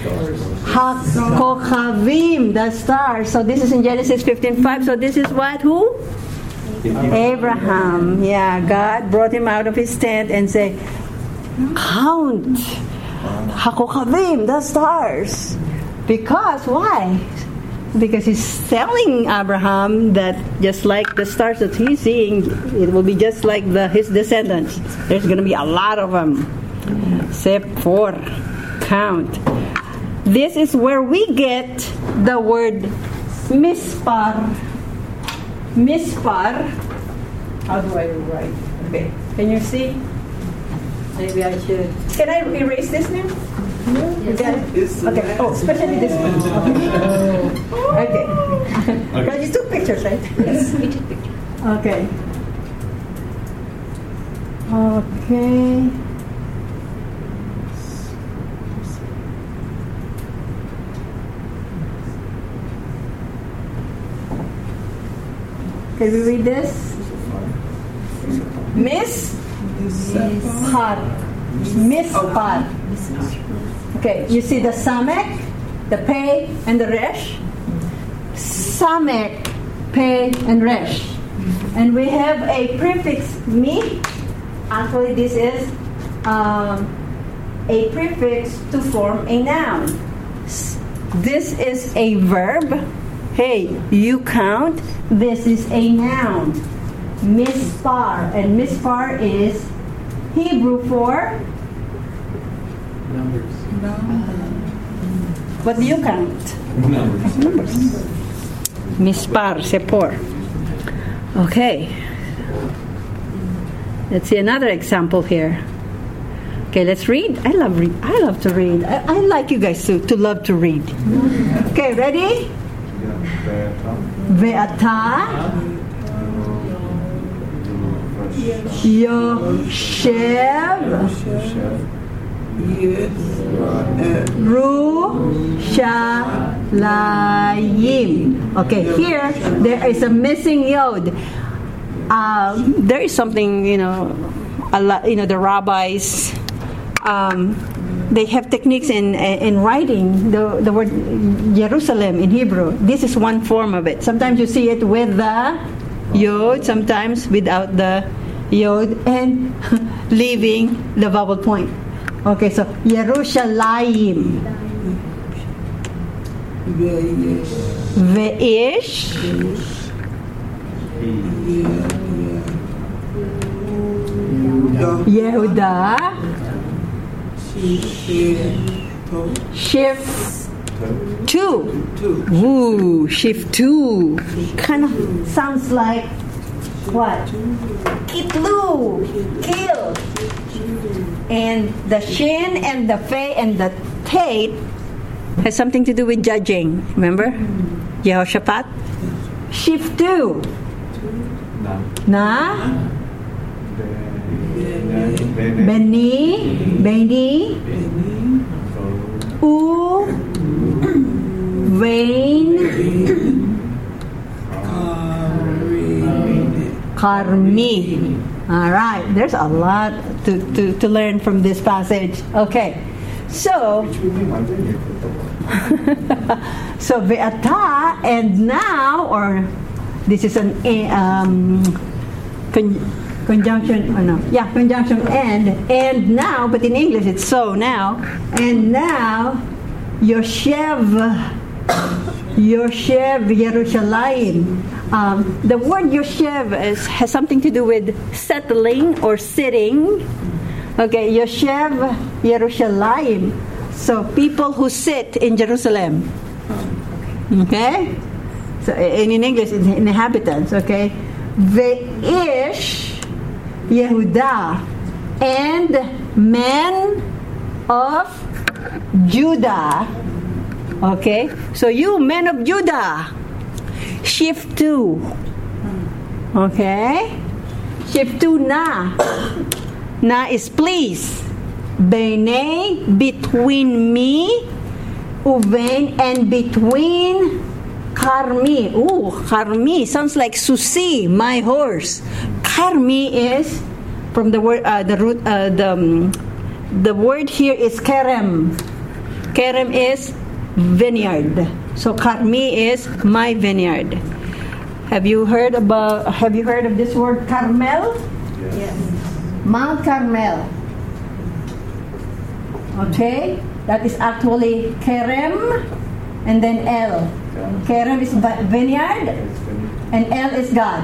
HaKochavim, the stars. So this is in Genesis fifteen five. So this is what? Who? Abraham. Yeah, God brought him out of his tent and said, count HaKochavim, the stars. Because why? Because he's telling Abraham that just like the stars that he's seeing, it will be just like the his descendants. There's going to be a lot of them. Sepor, count. This is where we get the word mispar. Mispar. How do I write? Okay. Can you see? Maybe I should. Can I erase this now? No. You got it? Okay. Oh, especially this one. Okay. Okay. But you took pictures, right? Yes, we took pictures. Okay. Okay. Can we read this? Miss Par. Miss Par. Okay, you see the Samek, the Pei, and the Resh? Samek, Pei, and Resh. And we have a prefix Mi. Actually, this is um, a prefix to form a noun. This is a verb. Hey, you count. This is a noun. Mispar. And mispar is Hebrew for? Numbers. What do you count? Numbers. Numbers. Mispar, sepor. Okay. Let's see another example here. Okay, let's read. I love read. I love to read. I, I like you guys to, to love to read. Okay, ready? Ve'ata Yoshev Rushalayim. Okay, here there is a missing yod. Um, there is something, you know, a lot, you know, the rabbis, um, they have techniques in in writing the the word Jerusalem in Hebrew. This is one form of it. Sometimes you see it with the yod, sometimes without the yod, and leaving the vowel point. Okay, so Yerushalayim. Ve'ish. Yehuda. Shift two. Woo, shift two. Kind of sounds like what? Kitlu, kill. And the shin and the fe and the tate has something to do with judging. Remember? Yehoshaphat. Shift two. Na. Beni, Beni, U, Vain, Karmi. All right, there's a lot to, to, to learn from this passage. Okay, so so Ve'ata, and now, or this is an um, con- conjunction, oh no, yeah, conjunction and, and now, but in English it's so now, and now, Yoshev, Yoshev Yerushalayim. Um, the word Yoshev is, has something to do with settling or sitting. Okay, Yoshev Yerushalayim. So people who sit in Jerusalem. Okay? So, and in English, it's inhabitants. Okay? Ve'ish Yehuda, and men of Judah. Okay? So you men of Judah, shift to. Okay? Shift to na. Na is please. Bene, between me, uven, and between Karmi. Ooh, Karmi sounds like Susi, my horse. Karmi is from the word, uh, the root, uh, the um, the word here is kerem. Kerem is vineyard. So Karmi is my vineyard. Have you heard about? Have you heard of this word Carmel? Yes. Mount Carmel. Okay, that is actually Kerem and then El. Kerem is vineyard and El is God.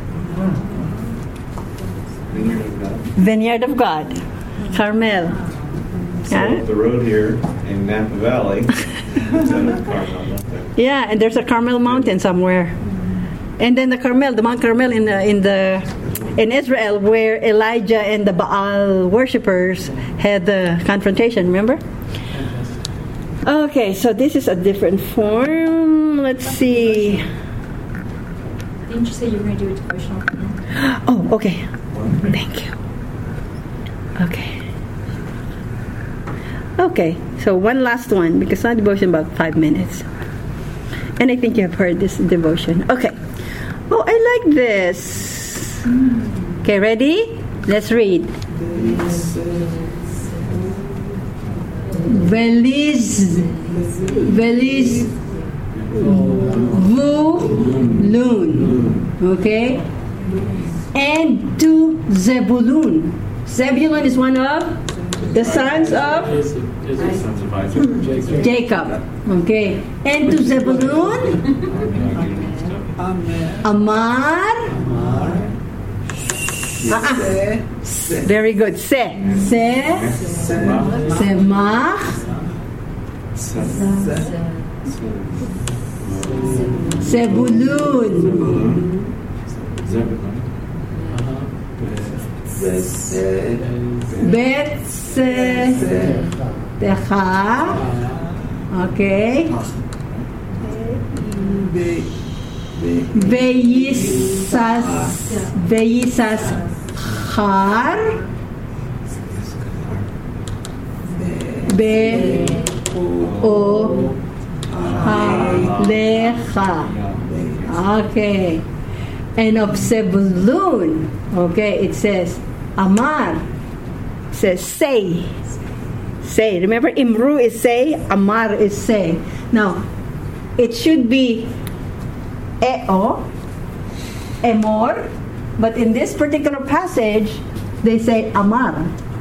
Vineyard of God. Vineyard of God. Carmel. So Huh? the road here in Napa Valley is Carmel. Yeah, and there's a Carmel mountain somewhere. And then the Carmel, the Mount Carmel in the in the in Israel, where Elijah and the Baal worshippers had the confrontation, remember? Okay, so this is a different form. Let's see. Didn't you say you were going to do a devotional? Oh, okay. Thank you. Okay. Okay, so one last one, because our devotion about five minutes. And I think you have heard this devotion. Okay. Oh, I like this. Okay, ready? Let's read. Veliz, Veliz, Vu-lun. Okay? And to Zebulun. Zebulun is one of the sons of Jacob. Okay. And to Zebulun, Amar. Uh-uh. Very good. Se. Se. Semach. Zebulun. Bet Techa. Okay. Veisas Veisas Har Be O Halecha. Okay. And of Zebulun, okay, it says Amar. It says say. Say. Remember, Imru is say, Amar is say. Now, it should be Eo, Emor, but in this particular passage, they say Amar.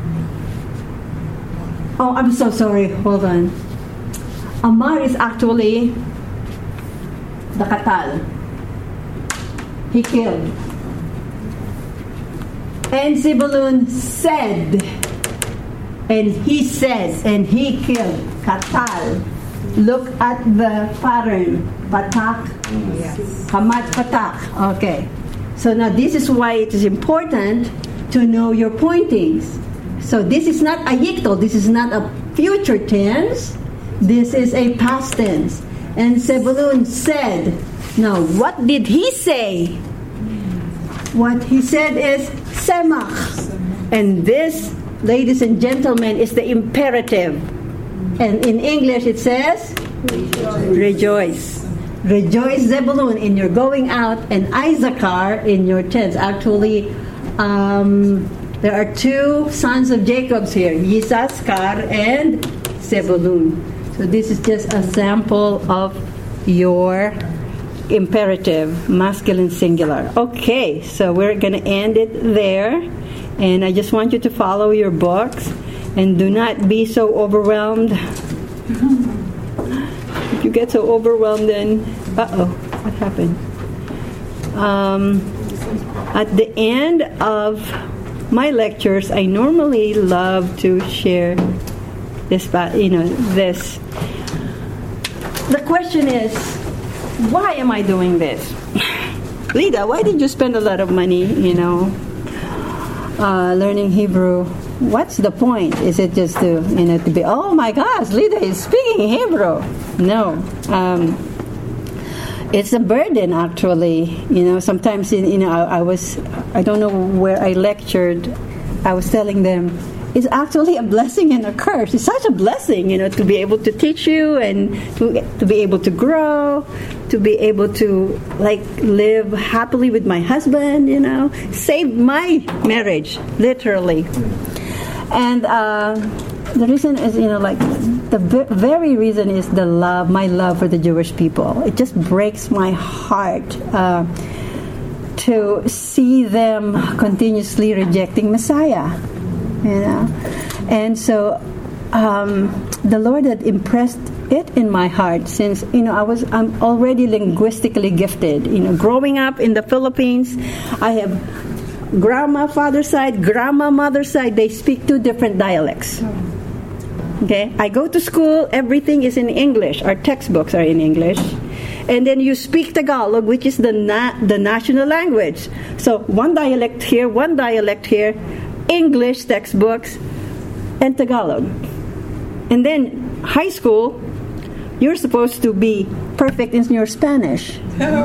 Oh, I'm so sorry. Hold on. Amar is actually the Katal. He killed. And Zebulun said, and he says, and he killed. Katal. Look at the pattern. Patak. Yes. Hamat patak. Okay. So now this is why it is important to know your pointings. So this is not a yikto. This is not a future tense. This is a past tense. And Zebulun said. Now, what did he say? What he said is Semach. And this, ladies and gentlemen, is the imperative. And in English it says, rejoice. Rejoice, Zebulun, in your going out, and Issachar in your tents. Actually, um, there are two sons of Jacob's here, Yisachar and Zebulun. So this is just a sample of your imperative, masculine singular. Okay, so we're going to end it there. And I just want you to follow your books and do not be so overwhelmed. If you get so overwhelmed, then, uh-oh, what happened? Um, at the end of my lectures, I normally love to share this, you know, this. The question is, why am I doing this? Lida, why did you spend a lot of money, you know, uh, learning Hebrew? What's the point? Is it just to, you know, to be, oh my gosh, Lida is speaking Hebrew? No. Um, it's a burden, actually. You know, sometimes, in, you know, I, I was, I don't know where I lectured, I was telling them, it's actually a blessing and a curse. It's such a blessing, you know, to be able to teach you and to, to be able to grow, to be able to, like, live happily with my husband, you know, save my marriage, literally. And uh, the reason is, you know, like, the very reason is the love, my love for the Jewish people. It just breaks my heart uh, to see them continuously rejecting Messiah. You know, and so um, the Lord had impressed it in my heart since, you know, I was I'm already linguistically gifted. You know, growing up in the Philippines, I have grandma father's side, grandma mother's side. They speak two different dialects. Okay, I go to school. Everything is in English. Our textbooks are in English. And then you speak Tagalog, which is the na- the national language. So one dialect here, one dialect here. English textbooks and Tagalog. And then high school, you're supposed to be perfect in your Spanish.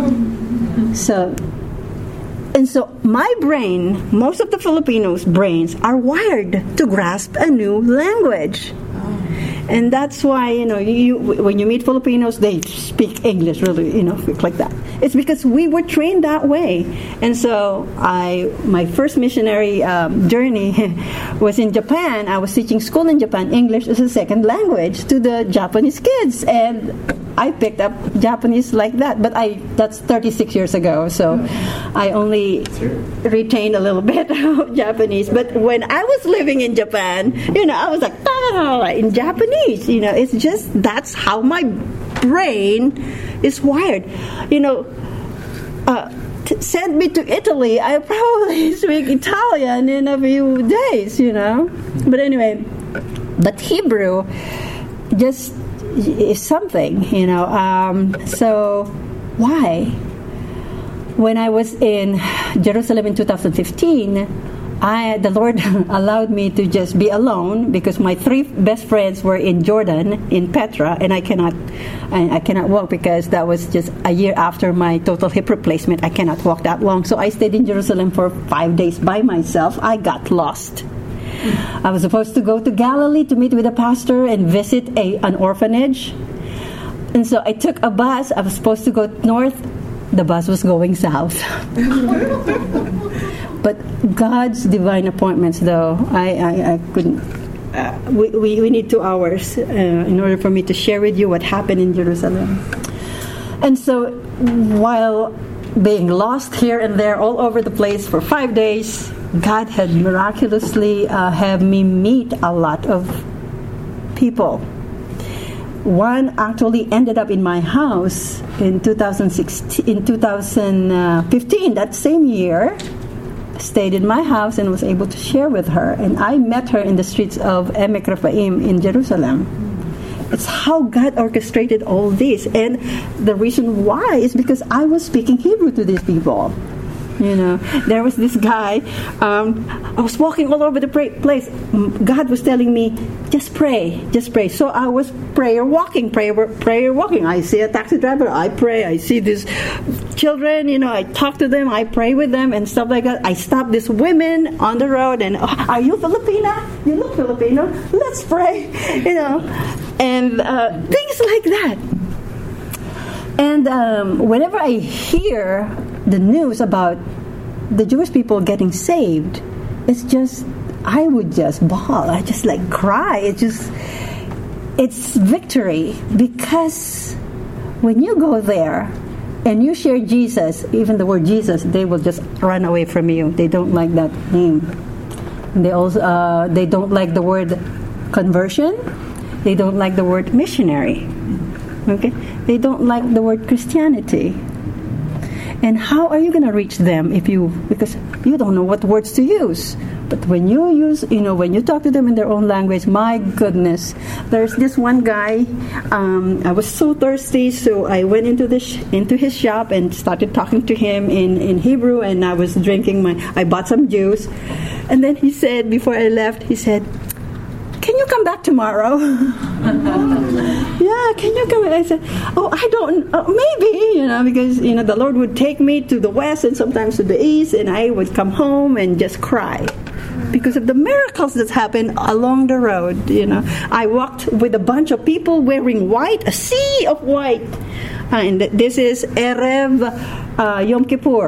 So, and so my brain, most of the Filipinos' brains are wired to grasp a new language. And that's why, you know, you, when you meet Filipinos, they speak English really, you know, like that. It's because we were trained that way. And so I, my first missionary um, journey was in Japan. I was teaching school in Japan, English as a second language to the Japanese kids. And I picked up Japanese like that. But I that's thirty-six years ago, so I only retained a little bit of Japanese. But when I was living in Japan, you know, I was like, ah, in Japanese. You know, it's just, that's how my brain is wired. You know, uh, t- send me to Italy, I probably speak Italian in a few days, you know. But anyway, but Hebrew just is something, you know. Um, so why? When I was in Jerusalem in two thousand fifteen, I, the Lord allowed me to just be alone because my three best friends were in Jordan, in Petra, and I cannot, I, I cannot walk because that was just a year after my total hip replacement. I cannot walk that long, so I stayed in Jerusalem for five days by myself. I got lost. I was supposed to go to Galilee to meet with a pastor and visit a an orphanage, and so I took a bus. I was supposed to go north. The bus was going south. But God's divine appointments, though, I, I, I couldn't. Uh, we, we, we need two hours uh, in order for me to share with you what happened in Jerusalem. And so while being lost here and there all over the place for five days, God had miraculously uh, have me meet a lot of people. One actually ended up in my house in two thousand sixteen, in two thousand fifteen, that same year. Stayed in my house and was able to share with her. And I met her in the streets of Emek Rephaim in Jerusalem. It's how God orchestrated all this. And the reason why is because I was speaking Hebrew to these people. You know, there was this guy. Um, I was walking all over the pra- place. God was telling me, just pray, just pray. So I was prayer walking, prayer, prayer walking. I see a taxi driver, I pray. I see these children, you know, I talk to them, I pray with them and stuff like that. I stop these women on the road and, oh, are you Filipina? You look Filipino. Let's pray, you know, and uh, things like that. And um, whenever I hear the news about the Jewish people getting saved, it's just, I would just bawl. I just like cry. It's just, it's victory, because when you go there and you share Jesus, even the word Jesus, they will just run away from you. They don't like that name. They also uh, they don't like the word conversion. They don't like the word missionary. Okay, they don't like the word Christianity. And how are you going to reach them if you, because you don't know what words to use. But when you use, you know, when you talk to them in their own language, my goodness. There's this one guy, um, I was so thirsty, so I went into the sh- into his shop and started talking to him in, in Hebrew, and I was drinking my, I bought some juice. And then he said, before I left, he said, can you come back tomorrow? Yeah, can you come? I said, oh, I don't, uh, maybe, you know, because, you know, the Lord would take me to the west and sometimes to the east, and I would come home and just cry because of the miracles that happened along the road, you know. I walked with a bunch of people wearing white, a sea of white. Uh, and this is Erev uh, Yom Kippur.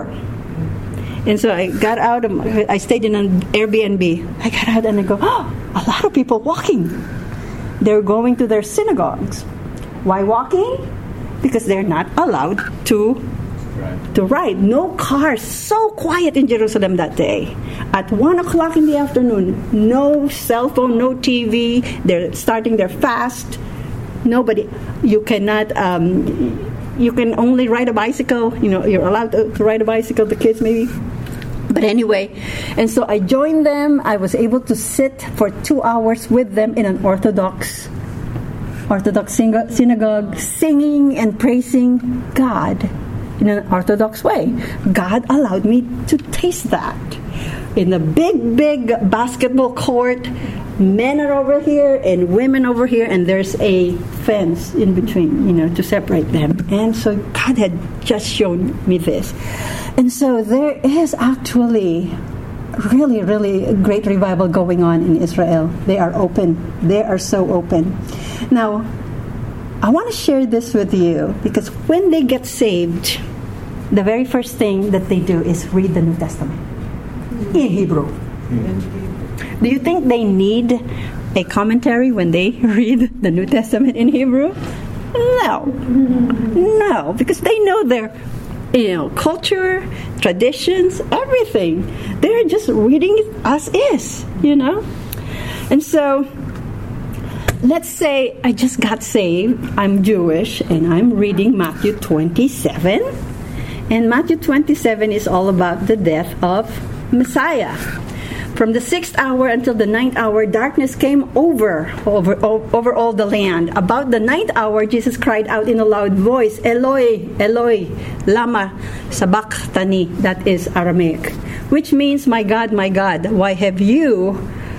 And so I got out, of my, I stayed in an Airbnb. I got out and I go, oh, a lot of people walking. They're going to their synagogues. Why walking? Because they're not allowed to, right. to ride. No cars. So quiet in Jerusalem that day. At one o'clock in the afternoon, no cell phone, no T V. They're starting their fast. Nobody. You cannot... Um, you can only ride a bicycle. You know, you're allowed to, to ride a bicycle, the kids maybe. But anyway, and so I joined them. I was able to sit for two hours with them in an Orthodox Orthodox synagogue, singing and praising God in an Orthodox way. God allowed me to taste that. In a big, big basketball court, men are over here and women over here, and there's a fence in between, you know, to separate them. And so God had just shown me this. And so there is actually really, really a great revival going on in Israel. They are open. They are so open. Now, I want to share this with you because when they get saved, the very first thing that they do is read the New Testament in Hebrew. Mm-hmm. Do you think they need a commentary when they read the New Testament in Hebrew? No. No, because they know their, you know, culture, traditions, everything. They're just reading it as is, you know? And so, let's say I just got saved, I'm Jewish, and I'm reading Matthew twenty-seven. And Matthew twenty-seven is all about the death of Messiah. From the sixth hour until the ninth hour, darkness came over, over, over all the land. About the ninth hour, Jesus cried out in a loud voice, Eloi, Eloi, lama sabachthani, that is Aramaic, which means, my God, my God, why have you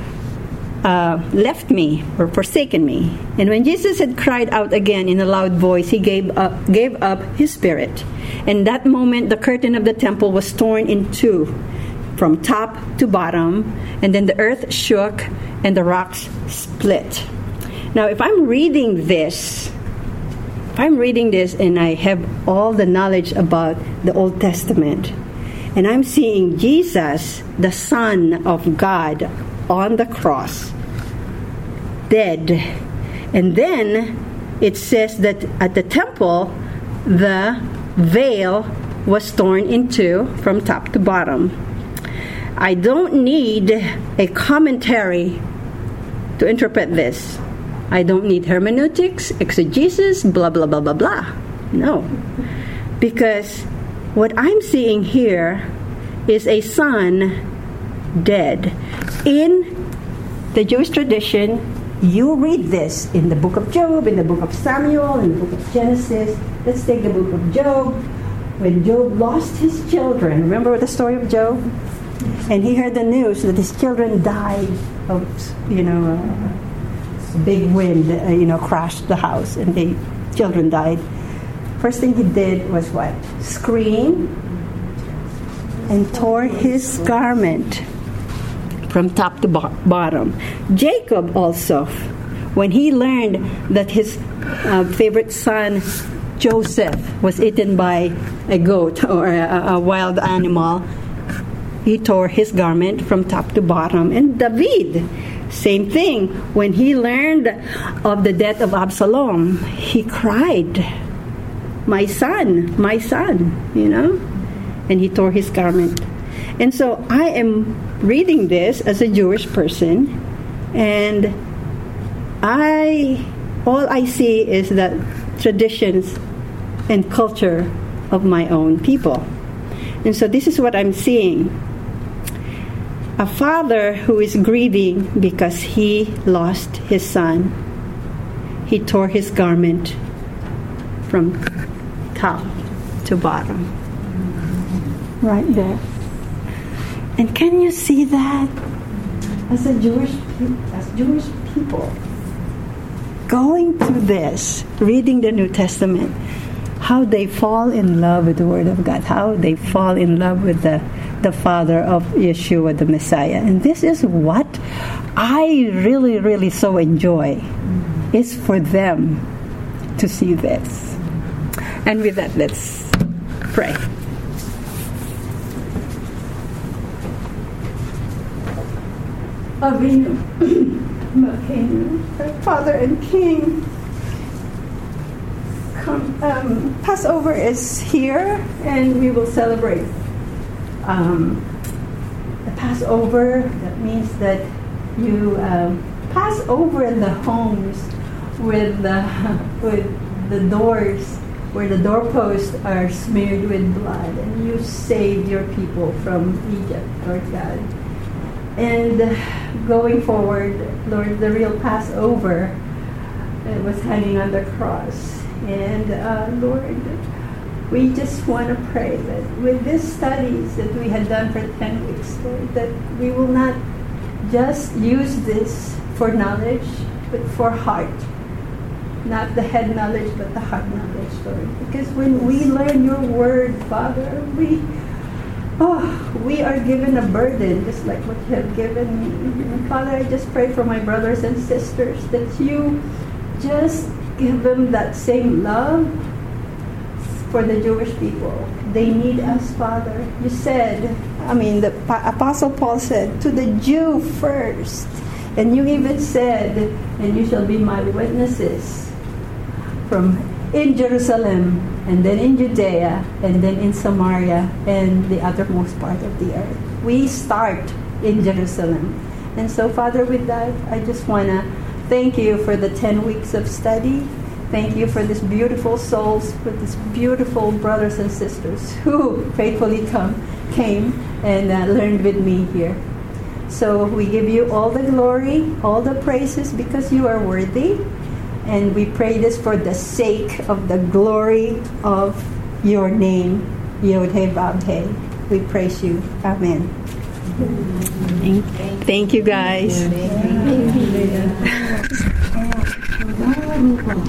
uh, left me or forsaken me? And when Jesus had cried out again in a loud voice, he gave up, gave up his spirit. In that moment, the curtain of the temple was torn in two, from top to bottom, and then the earth shook and the rocks split. Now, if I'm reading this, if I'm reading this and I have all the knowledge about the Old Testament, and I'm seeing Jesus, the Son of God, on the cross, dead, and then it says that at the temple, the veil was torn in two from top to bottom. I don't need a commentary to interpret this. I don't need hermeneutics, exegesis, blah, blah, blah, blah, blah. No. Because what I'm seeing here is a son dead. In the Jewish tradition, you read this in the book of Job, in the book of Samuel, in the book of Genesis. Let's take the book of Job. when Job lost his children. Remember the story of Job? And he heard the news that his children died of, you know, a big wind, uh, you know, crashed the house, and the children died. First thing he did was what? Scream and tore his garment from top to bo- bottom. Jacob also, when he learned that his uh, favorite son Joseph was eaten by a goat or a, a wild animal, he tore his garment from top to bottom. And David, same thing. When he learned of the death of Absalom, he cried, "My son, my son," you know, and he tore his garment. And so I am reading this as a Jewish person, and I, all I see is the traditions and culture of my own people. And so this is what I'm seeing. A father who is grieving because he lost his son. He tore his garment from top to bottom. Right there. And can you see that as a Jewish as Jewish people going through this, reading the New Testament, how they fall in love with the Word of God, how they fall in love with the, the Father of Yeshua, the Messiah. And this is what I really, really so enjoy, is for them to see this. And with that, let's pray. Avinu, Malkeinu, Father and King. Come, um, Passover is here, and we will celebrate um, the Passover. That means that you um, pass over the homes with the with the doors where the doorposts are smeared with blood, and you saved your people from Egypt, Lord God. And going forward, Lord, the real Passover uh, was hanging on the cross. And uh, Lord, we just want to pray that with these studies that we had done for ten weeks, Lord, that we will not just use this for knowledge, but for heart. Not the head knowledge, but the heart knowledge, Lord. Because when we learn your word, Father, we oh, we are given a burden, just like what you have given me. And Father, I just pray for my brothers and sisters that you just give them that same love for the Jewish people. They need us, Father. You said, I mean, the Apostle Paul said, to the Jew first. And you even said, and you shall be my witnesses from in Jerusalem, and then in Judea, and then in Samaria, and the uttermost part of the earth. We start in Jerusalem. And so, Father, with that, I just want to thank you for the ten weeks of study. Thank you for these beautiful souls, for these beautiful brothers and sisters who faithfully come, came and uh, learned with me here. So we give you all the glory, all the praises, because you are worthy. And we pray this for the sake of the glory of your name, Yod-Heh Vav-Heh. We praise you. Amen. Thank, thank you, guys. Thank you.